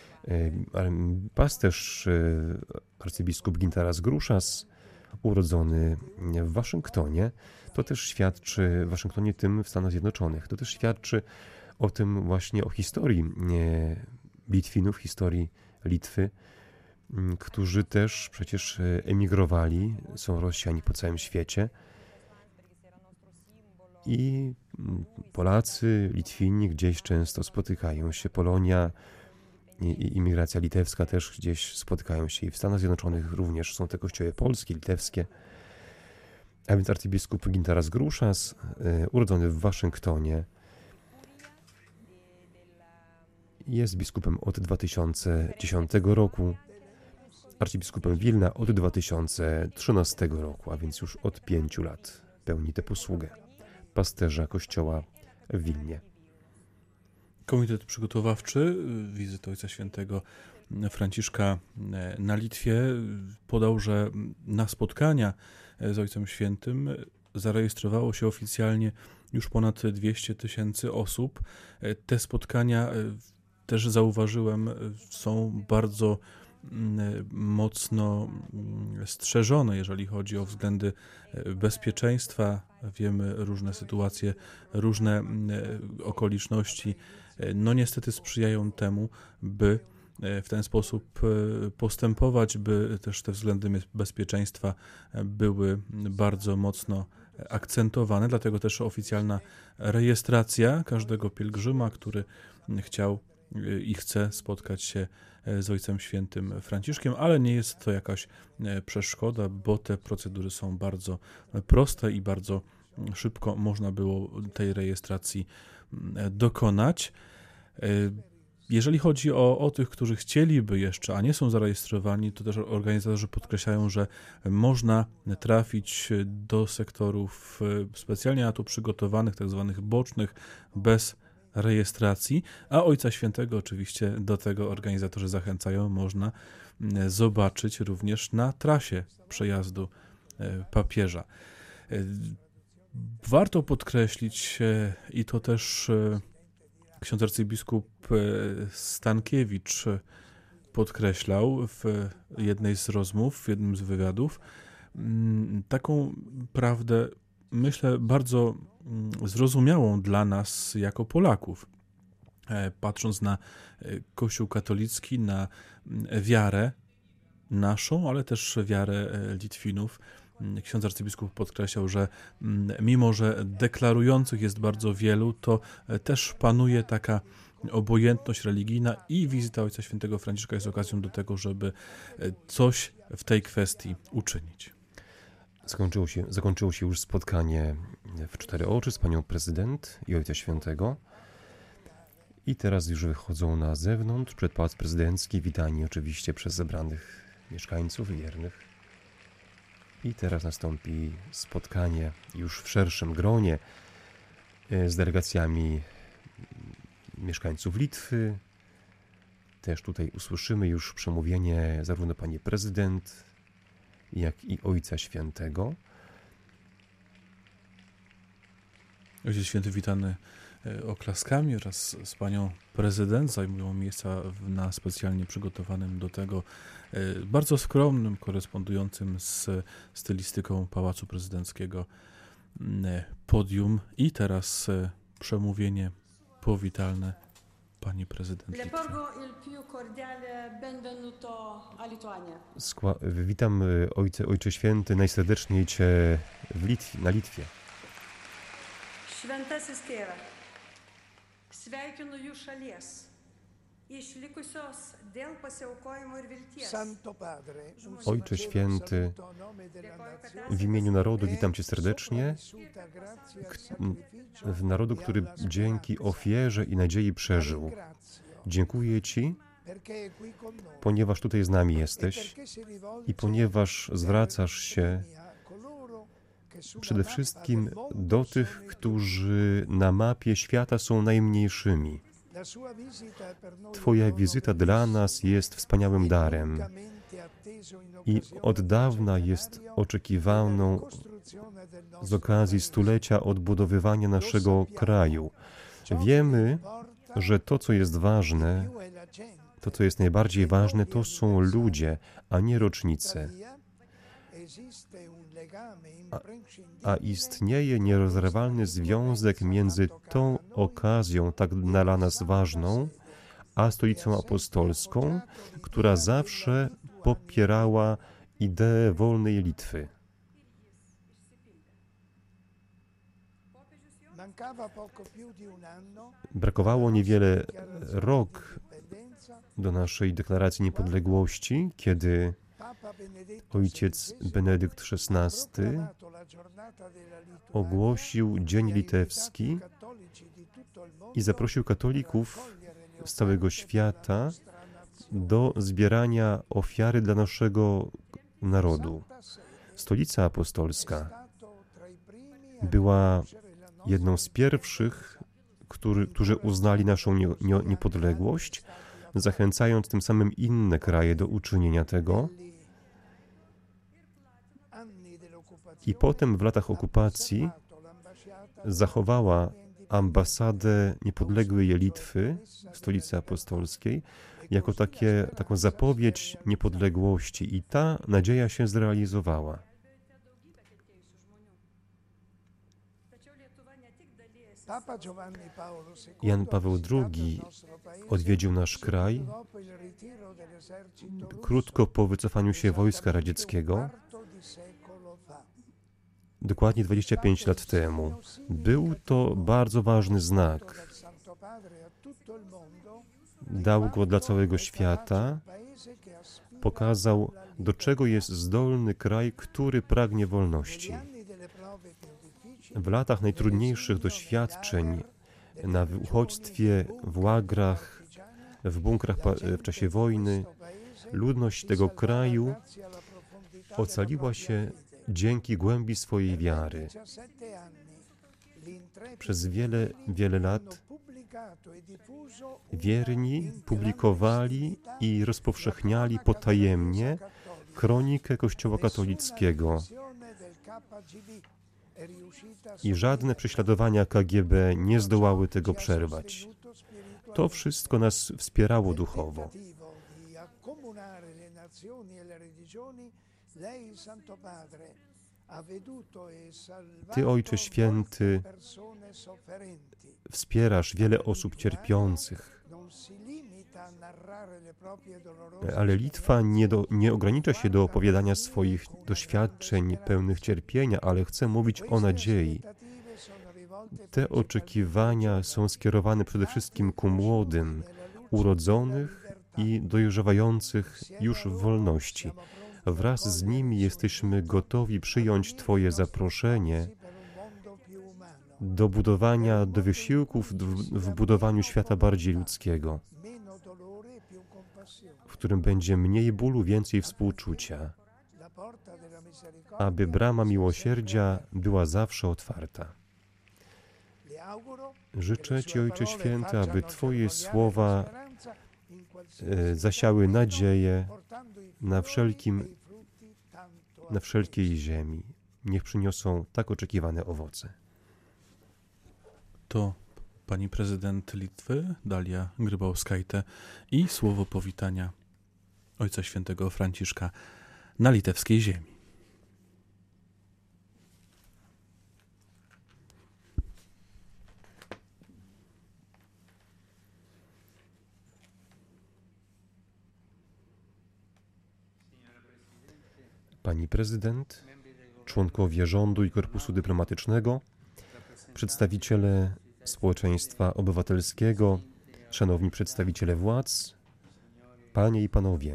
Pasterz arcybiskup Gintaras Gruszas, urodzony w Waszyngtonie, to też świadczy, w Waszyngtonie, tym w Stanach Zjednoczonych, to też świadczy o tym właśnie, o historii Litwinów, historii Litwy, którzy też przecież emigrowali, są Rosjanie po całym świecie. I Polacy, Litwini gdzieś często spotykają się. Polonia i imigracja litewska też gdzieś spotykają się. I w Stanach Zjednoczonych również są te kościoły polskie, litewskie. A więc arcybiskup Gintaras Gruszas, urodzony w Waszyngtonie, jest biskupem od dwa tysiące dziesiątego roku, arcybiskupem Wilna od dwa tysiące trzynastego roku, a więc już od pięciu lat pełni tę posługę pasterza kościoła w Wilnie. Komitet przygotowawczy wizyty Ojca Świętego Franciszka na Litwie podał, że na spotkania z Ojcem Świętym zarejestrowało się oficjalnie już ponad dwieście tysięcy osób. Te spotkania, też zauważyłem, są bardzo mocno strzeżone, jeżeli chodzi o względy bezpieczeństwa. Wiemy, różne sytuacje, różne okoliczności, no niestety sprzyjają temu, by w ten sposób postępować, by też te względy bezpieczeństwa były bardzo mocno akcentowane. Dlatego też oficjalna rejestracja każdego pielgrzyma, który chciał i chce spotkać się z Ojcem Świętym Franciszkiem, ale nie jest to jakaś przeszkoda, bo te procedury są bardzo proste i bardzo szybko można było tej rejestracji dokonać. Jeżeli chodzi o, o tych, którzy chcieliby jeszcze, a nie są zarejestrowani, to też organizatorzy podkreślają, że można trafić do sektorów specjalnie na to przygotowanych, tak zwanych bocznych, bez rejestracji, a Ojca Świętego oczywiście do tego organizatorzy zachęcają. Można zobaczyć również na trasie przejazdu papieża. Warto podkreślić, i to też ksiądz arcybiskup Stankiewicz podkreślał w jednej z rozmów, w jednym z wywiadów, taką prawdę, myślę, bardzo zrozumiałą dla nas jako Polaków. Patrząc na Kościół katolicki, na wiarę naszą, ale też wiarę Litwinów, ksiądz arcybiskup podkreślał, że mimo że deklarujących jest bardzo wielu, to też panuje taka obojętność religijna i wizyta Ojca Świętego Franciszka jest okazją do tego, żeby coś w tej kwestii uczynić. Zakończyło się, zakończyło się już spotkanie w cztery oczy z panią prezydent i Ojca Świętego. I teraz już wychodzą na zewnątrz, przed Pałac Prezydencki, witani oczywiście przez zebranych mieszkańców wiernych. I teraz nastąpi spotkanie już w szerszym gronie z delegacjami mieszkańców Litwy. Też tutaj usłyszymy już przemówienie zarówno pani prezydent, jak i Ojca Świętego. Ojciec Święty witany oklaskami wraz z panią prezydent. Zajmują miejsca na specjalnie przygotowanym do tego bardzo skromnym, korespondującym z stylistyką Pałacu Prezydenckiego podium. I teraz przemówienie powitalne pani prezydent Litwy. Skła- witam ojcze, ojcze Święty, najserdeczniej Cię w Litwie, na Litwie. Šventasis tėve, sveikinu jų šalies, išlikusios dėl pasiaukojimo ir vilties. Santo Padre, Ojcze Święty, w imieniu narodu witam Cię serdecznie, w narodu, który dzięki ofierze i nadziei przeżył. Dziękuję Ci, ponieważ tutaj z nami jesteś i ponieważ zwracasz się przede wszystkim do tych, którzy na mapie świata są najmniejszymi. Twoja wizyta dla nas jest wspaniałym darem i od dawna jest oczekiwaną z okazji stulecia odbudowywania naszego kraju. Wiemy, że to, co jest ważne, to, co jest najbardziej ważne, to są ludzie, a nie rocznice. A, a istnieje nierozerwalny związek między tą okazją, tak dla nas ważną, a stolicą apostolską, która zawsze popierała ideę wolnej Litwy. Brakowało niewiele rok do naszej deklaracji niepodległości, kiedy ojciec Benedykt szesnasty ogłosił Dzień Litewski i zaprosił katolików z całego świata do zbierania ofiary dla naszego narodu. Stolica Apostolska była jedną z pierwszych, który, którzy uznali naszą nie, nie, niepodległość, zachęcając tym samym inne kraje do uczynienia tego. I potem w latach okupacji zachowała ambasadę niepodległej Litwy w stolicy apostolskiej jako takie, taką zapowiedź niepodległości i ta nadzieja się zrealizowała. Jan Paweł drugi odwiedził nasz kraj krótko po wycofaniu się wojska radzieckiego, dokładnie dwadzieścia pięć lat temu. Był to bardzo ważny znak. Dał go dla całego świata, pokazał, do czego jest zdolny kraj, który pragnie wolności. W latach najtrudniejszych doświadczeń, na uchodźstwie, w łagrach, w bunkrach w czasie wojny, ludność tego kraju ocaliła się dzięki głębi swojej wiary. Przez wiele, wiele lat wierni publikowali i rozpowszechniali potajemnie kronikę Kościoła katolickiego. I żadne prześladowania K G B nie zdołały tego przerwać. To wszystko nas wspierało duchowo. Ty, Ojcze Święty, wspierasz wiele osób cierpiących. Ale Litwa nie, do, nie ogranicza się do opowiadania swoich doświadczeń pełnych cierpienia, ale chce mówić o nadziei. Te oczekiwania są skierowane przede wszystkim ku młodym, urodzonych i dojrzewających już w wolności. Wraz z nimi jesteśmy gotowi przyjąć Twoje zaproszenie do budowania, do wysiłków w budowaniu świata bardziej ludzkiego, w którym będzie mniej bólu, więcej współczucia, aby brama miłosierdzia była zawsze otwarta. Życzę Ci, Ojcze Święty, aby Twoje słowa zasiały nadzieję na wszelkim, na wszelkiej ziemi. Niech przyniosą tak oczekiwane owoce. To pani prezydent Litwy, Dalia Grybauskaitė, i słowo powitania Ojca Świętego Franciszka na litewskiej ziemi. Pani prezydent, członkowie rządu i korpusu dyplomatycznego, przedstawiciele społeczeństwa obywatelskiego, szanowni przedstawiciele władz, panie i panowie.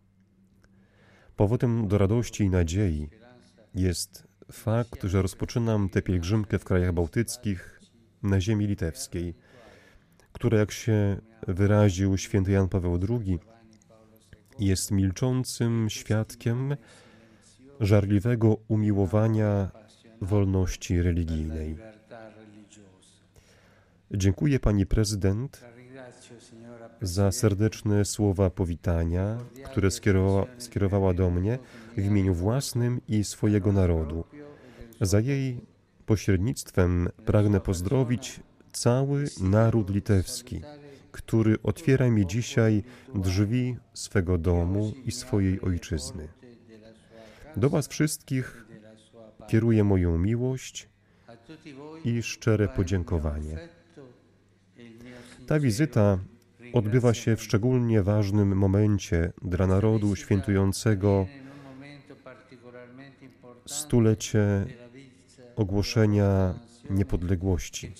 Powodem do radości i nadziei jest fakt, że rozpoczynam tę pielgrzymkę w krajach bałtyckich na ziemi litewskiej, która, jak się wyraził święty Jan Paweł drugi, jest milczącym świadkiem żarliwego umiłowania wolności religijnej. Dziękuję pani prezydent za serdeczne słowa powitania, które skierowała, skierowała do mnie w imieniu własnym i swojego narodu. Za jej pośrednictwem pragnę pozdrowić cały naród litewski, który otwiera mi dzisiaj drzwi swego domu i swojej ojczyzny. Do was wszystkich kieruję moją miłość i szczere podziękowanie. Ta wizyta odbywa się w szczególnie ważnym momencie dla narodu świętującego stulecie ogłoszenia niepodległości.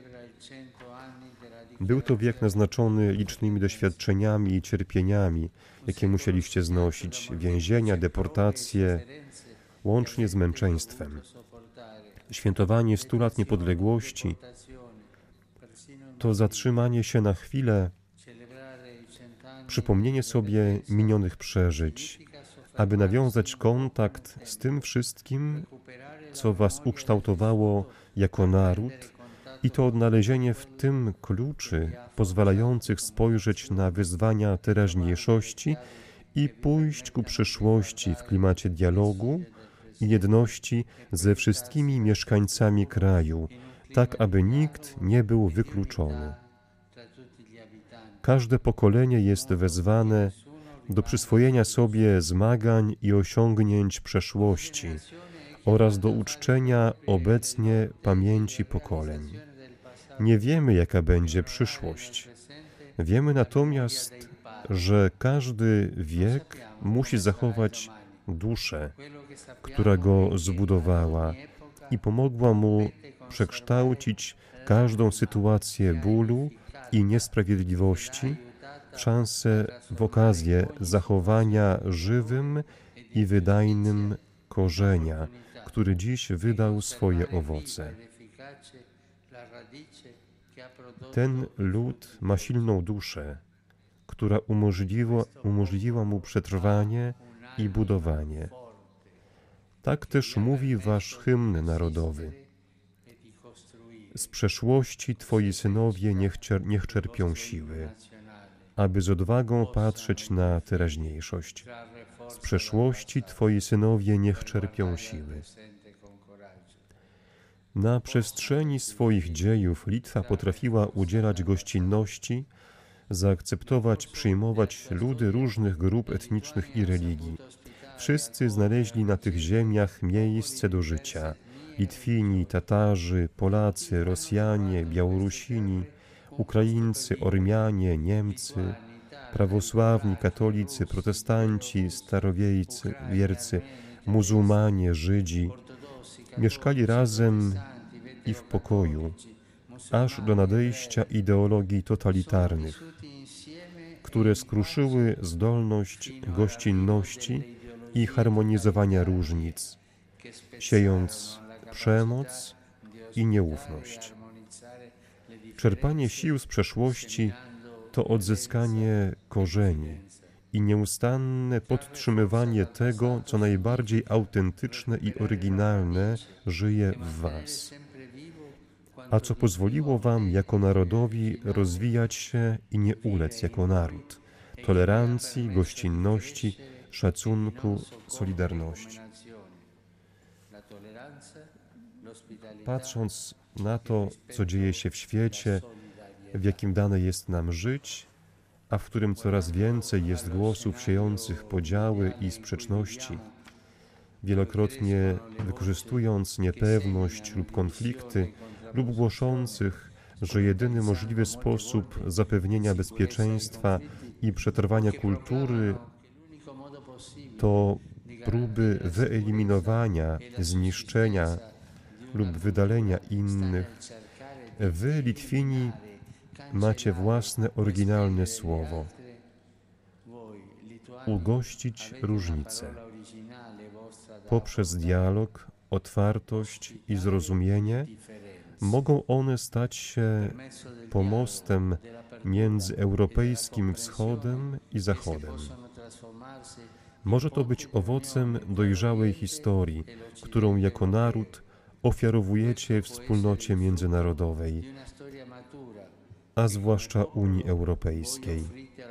Był to wiek naznaczony licznymi doświadczeniami i cierpieniami, jakie musieliście znosić, więzienia, deportacje, łącznie z męczeństwem. Świętowanie stu lat niepodległości to zatrzymanie się na chwilę, przypomnienie sobie minionych przeżyć, aby nawiązać kontakt z tym wszystkim, co was ukształtowało jako naród, i to odnalezienie w tym kluczy pozwalających spojrzeć na wyzwania teraźniejszości i pójść ku przyszłości w klimacie dialogu i jedności ze wszystkimi mieszkańcami kraju, tak aby nikt nie był wykluczony. Każde pokolenie jest wezwane do przyswojenia sobie zmagań i osiągnięć przeszłości oraz do uczczenia obecnie pamięci pokoleń. Nie wiemy, jaka będzie przyszłość. Wiemy natomiast, że każdy wiek musi zachować duszę, która go zbudowała i pomogła mu przekształcić każdą sytuację bólu i niesprawiedliwości w szansę, w okazję zachowania żywym i wydajnym korzenia, który dziś wydał swoje owoce. Ten lud ma silną duszę, która umożliwiła, umożliwiła mu przetrwanie i budowanie. Tak też mówi wasz hymn narodowy. Z przeszłości twoi synowie niech, cier- niech czerpią siły, aby z odwagą patrzeć na teraźniejszość. Z przeszłości twoi synowie niech czerpią siły. Na przestrzeni swoich dziejów Litwa potrafiła udzielać gościnności, zaakceptować, przyjmować ludy różnych grup etnicznych i religii. Wszyscy znaleźli na tych ziemiach miejsce do życia. Litwini, Tatarzy, Polacy, Rosjanie, Białorusini, Ukraińcy, Ormianie, Niemcy, prawosławni, katolicy, protestanci, starowiejcy, wiercy, muzułmanie, Żydzi. Mieszkali razem i w pokoju, aż do nadejścia ideologii totalitarnych, które skruszyły zdolność gościnności i harmonizowania różnic, siejąc przemoc i nieufność. Czerpanie sił z przeszłości to odzyskanie korzeni i nieustanne podtrzymywanie tego, co najbardziej autentyczne i oryginalne żyje w was, a co pozwoliło wam jako narodowi rozwijać się i nie ulec jako naród, tolerancji, gościnności, szacunku, solidarności. Patrząc na to, co dzieje się w świecie, w jakim dane jest nam żyć, a w którym coraz więcej jest głosów siejących podziały i sprzeczności, wielokrotnie wykorzystując niepewność lub konflikty, lub głoszących, że jedyny możliwy sposób zapewnienia bezpieczeństwa i przetrwania kultury to próby wyeliminowania, zniszczenia lub wydalenia innych. Wy, Litwini, macie własne oryginalne słowo. Ugościć różnice. Poprzez dialog, otwartość i zrozumienie mogą one stać się pomostem między europejskim wschodem i zachodem. Może to być owocem dojrzałej historii, którą jako naród ofiarowujecie wspólnocie międzynarodowej, a zwłaszcza Unii Europejskiej.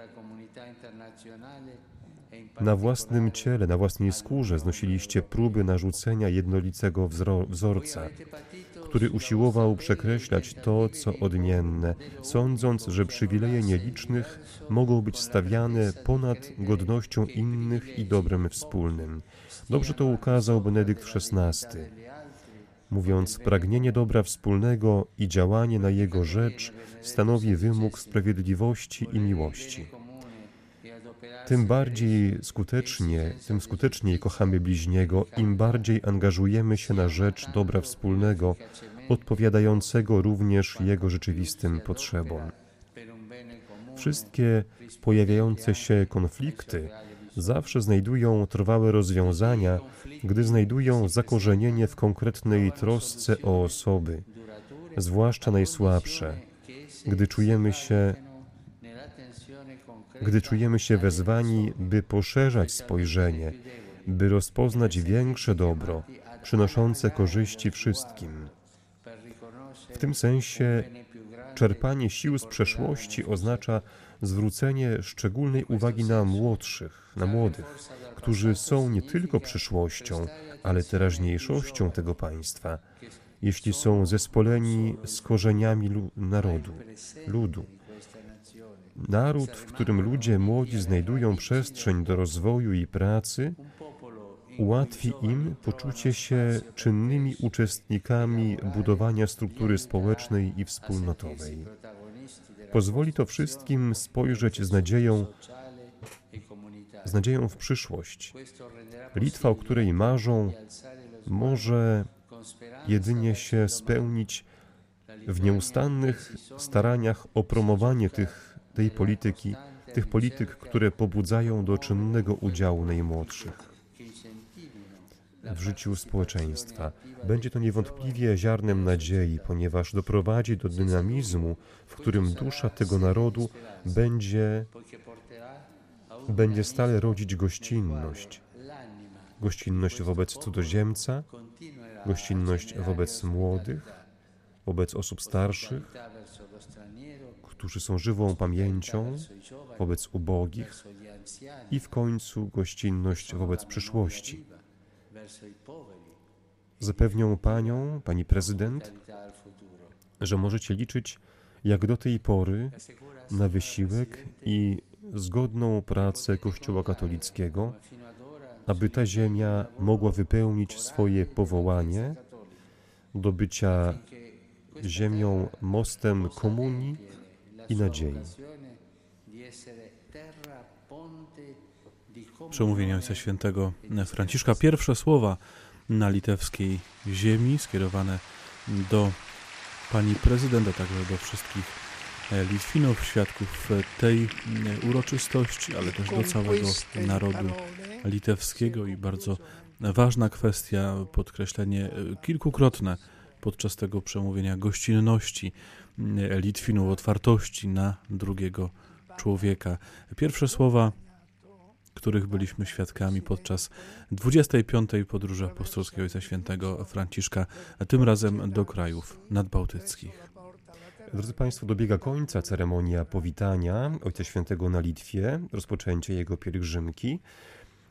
Na własnym ciele, na własnej skórze znosiliście próby narzucenia jednolitego wzorca, który usiłował przekreślać to, co odmienne, sądząc, że przywileje nielicznych mogą być stawiane ponad godnością innych i dobrem wspólnym. Dobrze to ukazał Benedykt szesnasty, mówiąc, pragnienie dobra wspólnego i działanie na jego rzecz stanowi wymóg sprawiedliwości i miłości. Tym bardziej skutecznie, tym skuteczniej kochamy bliźniego, im bardziej angażujemy się na rzecz dobra wspólnego, odpowiadającego również jego rzeczywistym potrzebom. Wszystkie pojawiające się konflikty zawsze znajdują trwałe rozwiązania, gdy znajdują zakorzenienie w konkretnej trosce o osoby, zwłaszcza najsłabsze, gdy czujemy się Gdy czujemy się wezwani, by poszerzać spojrzenie, by rozpoznać większe dobro, przynoszące korzyści wszystkim. W tym sensie czerpanie sił z przeszłości oznacza zwrócenie szczególnej uwagi na młodszych, na młodych, którzy są nie tylko przyszłością, ale teraźniejszością tego państwa, jeśli są zespoleni z korzeniami lu- narodu, ludu. Naród, w którym ludzie młodzi znajdują przestrzeń do rozwoju i pracy, ułatwi im poczucie się czynnymi uczestnikami budowania struktury społecznej i wspólnotowej. Pozwoli to wszystkim spojrzeć z nadzieją, z nadzieją w przyszłość. Litwa, o której marzą, może jedynie się spełnić w nieustannych staraniach o promowanie tych tej polityki, tych polityk, które pobudzają do czynnego udziału najmłodszych w życiu społeczeństwa. Będzie to niewątpliwie ziarnem nadziei, ponieważ doprowadzi do dynamizmu, w którym dusza tego narodu będzie, będzie stale rodzić gościnność. Gościnność wobec cudzoziemca, gościnność wobec młodych, wobec osób starszych, którzy są żywą pamięcią, wobec ubogich i w końcu gościnność wobec przyszłości. Zapewnią Panią, Pani Prezydent, że możecie liczyć, jak do tej pory, na wysiłek i zgodną pracę Kościoła katolickiego, aby ta ziemia mogła wypełnić swoje powołanie do bycia ziemią, mostem komunii i nadziei. Przemówienie Ojca Świętego Franciszka. Pierwsze słowa na litewskiej ziemi skierowane do Pani Prezydent, a także do wszystkich Litwinów, świadków tej uroczystości, ale też do całego narodu litewskiego i bardzo ważna kwestia, podkreślenie kilkukrotne podczas tego przemówienia gościnności Litwinów, otwartości na drugiego człowieka. Pierwsze słowa, których byliśmy świadkami podczas dwudziestej piątej podróży apostolskiej Ojca Świętego Franciszka, tym razem do krajów nadbałtyckich. Drodzy Państwo, dobiega końca ceremonia powitania Ojca Świętego na Litwie, rozpoczęcie jego pielgrzymki.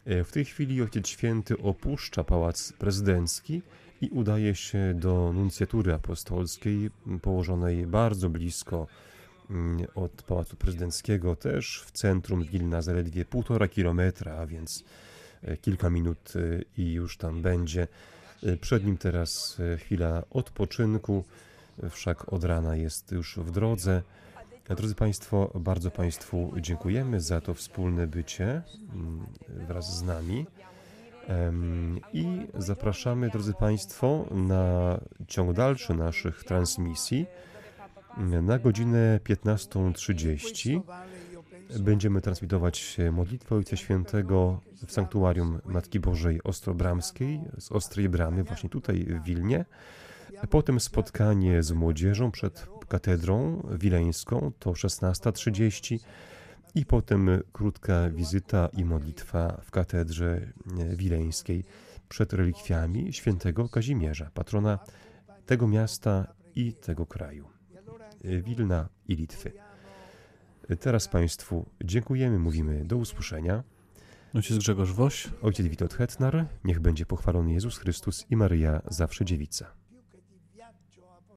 W tej chwili Ojciec Święty opuszcza Pałac Prezydencki i udaje się do nuncjatury apostolskiej, położonej bardzo blisko od Pałacu Prezydenckiego, też w centrum Wilna, zaledwie półtora kilometra, a więc kilka minut i już tam będzie. Przed nim teraz chwila odpoczynku, wszak od rana jest już w drodze. Drodzy Państwo, bardzo Państwu dziękujemy za to wspólne bycie wraz z nami i zapraszamy, drodzy Państwo, na ciąg dalszy naszych transmisji. Na godzinę piętnastą trzydzieści będziemy transmitować modlitwę Ojca Świętego w Sanktuarium Matki Bożej Ostrobramskiej z Ostrej Bramy, właśnie tutaj w Wilnie. Potem spotkanie z młodzieżą przed katedrą wileńską, to szesnasta trzydzieści, i potem krótka wizyta i modlitwa w katedrze wileńskiej przed relikwiami świętego Kazimierza, patrona tego miasta i tego kraju, Wilna i Litwy. Teraz Państwu dziękujemy, mówimy do usłyszenia. Ojciec Grzegorz Woś. Ojciec Witold Hetnar, niech będzie pochwalony Jezus Chrystus i Maryja zawsze dziewica.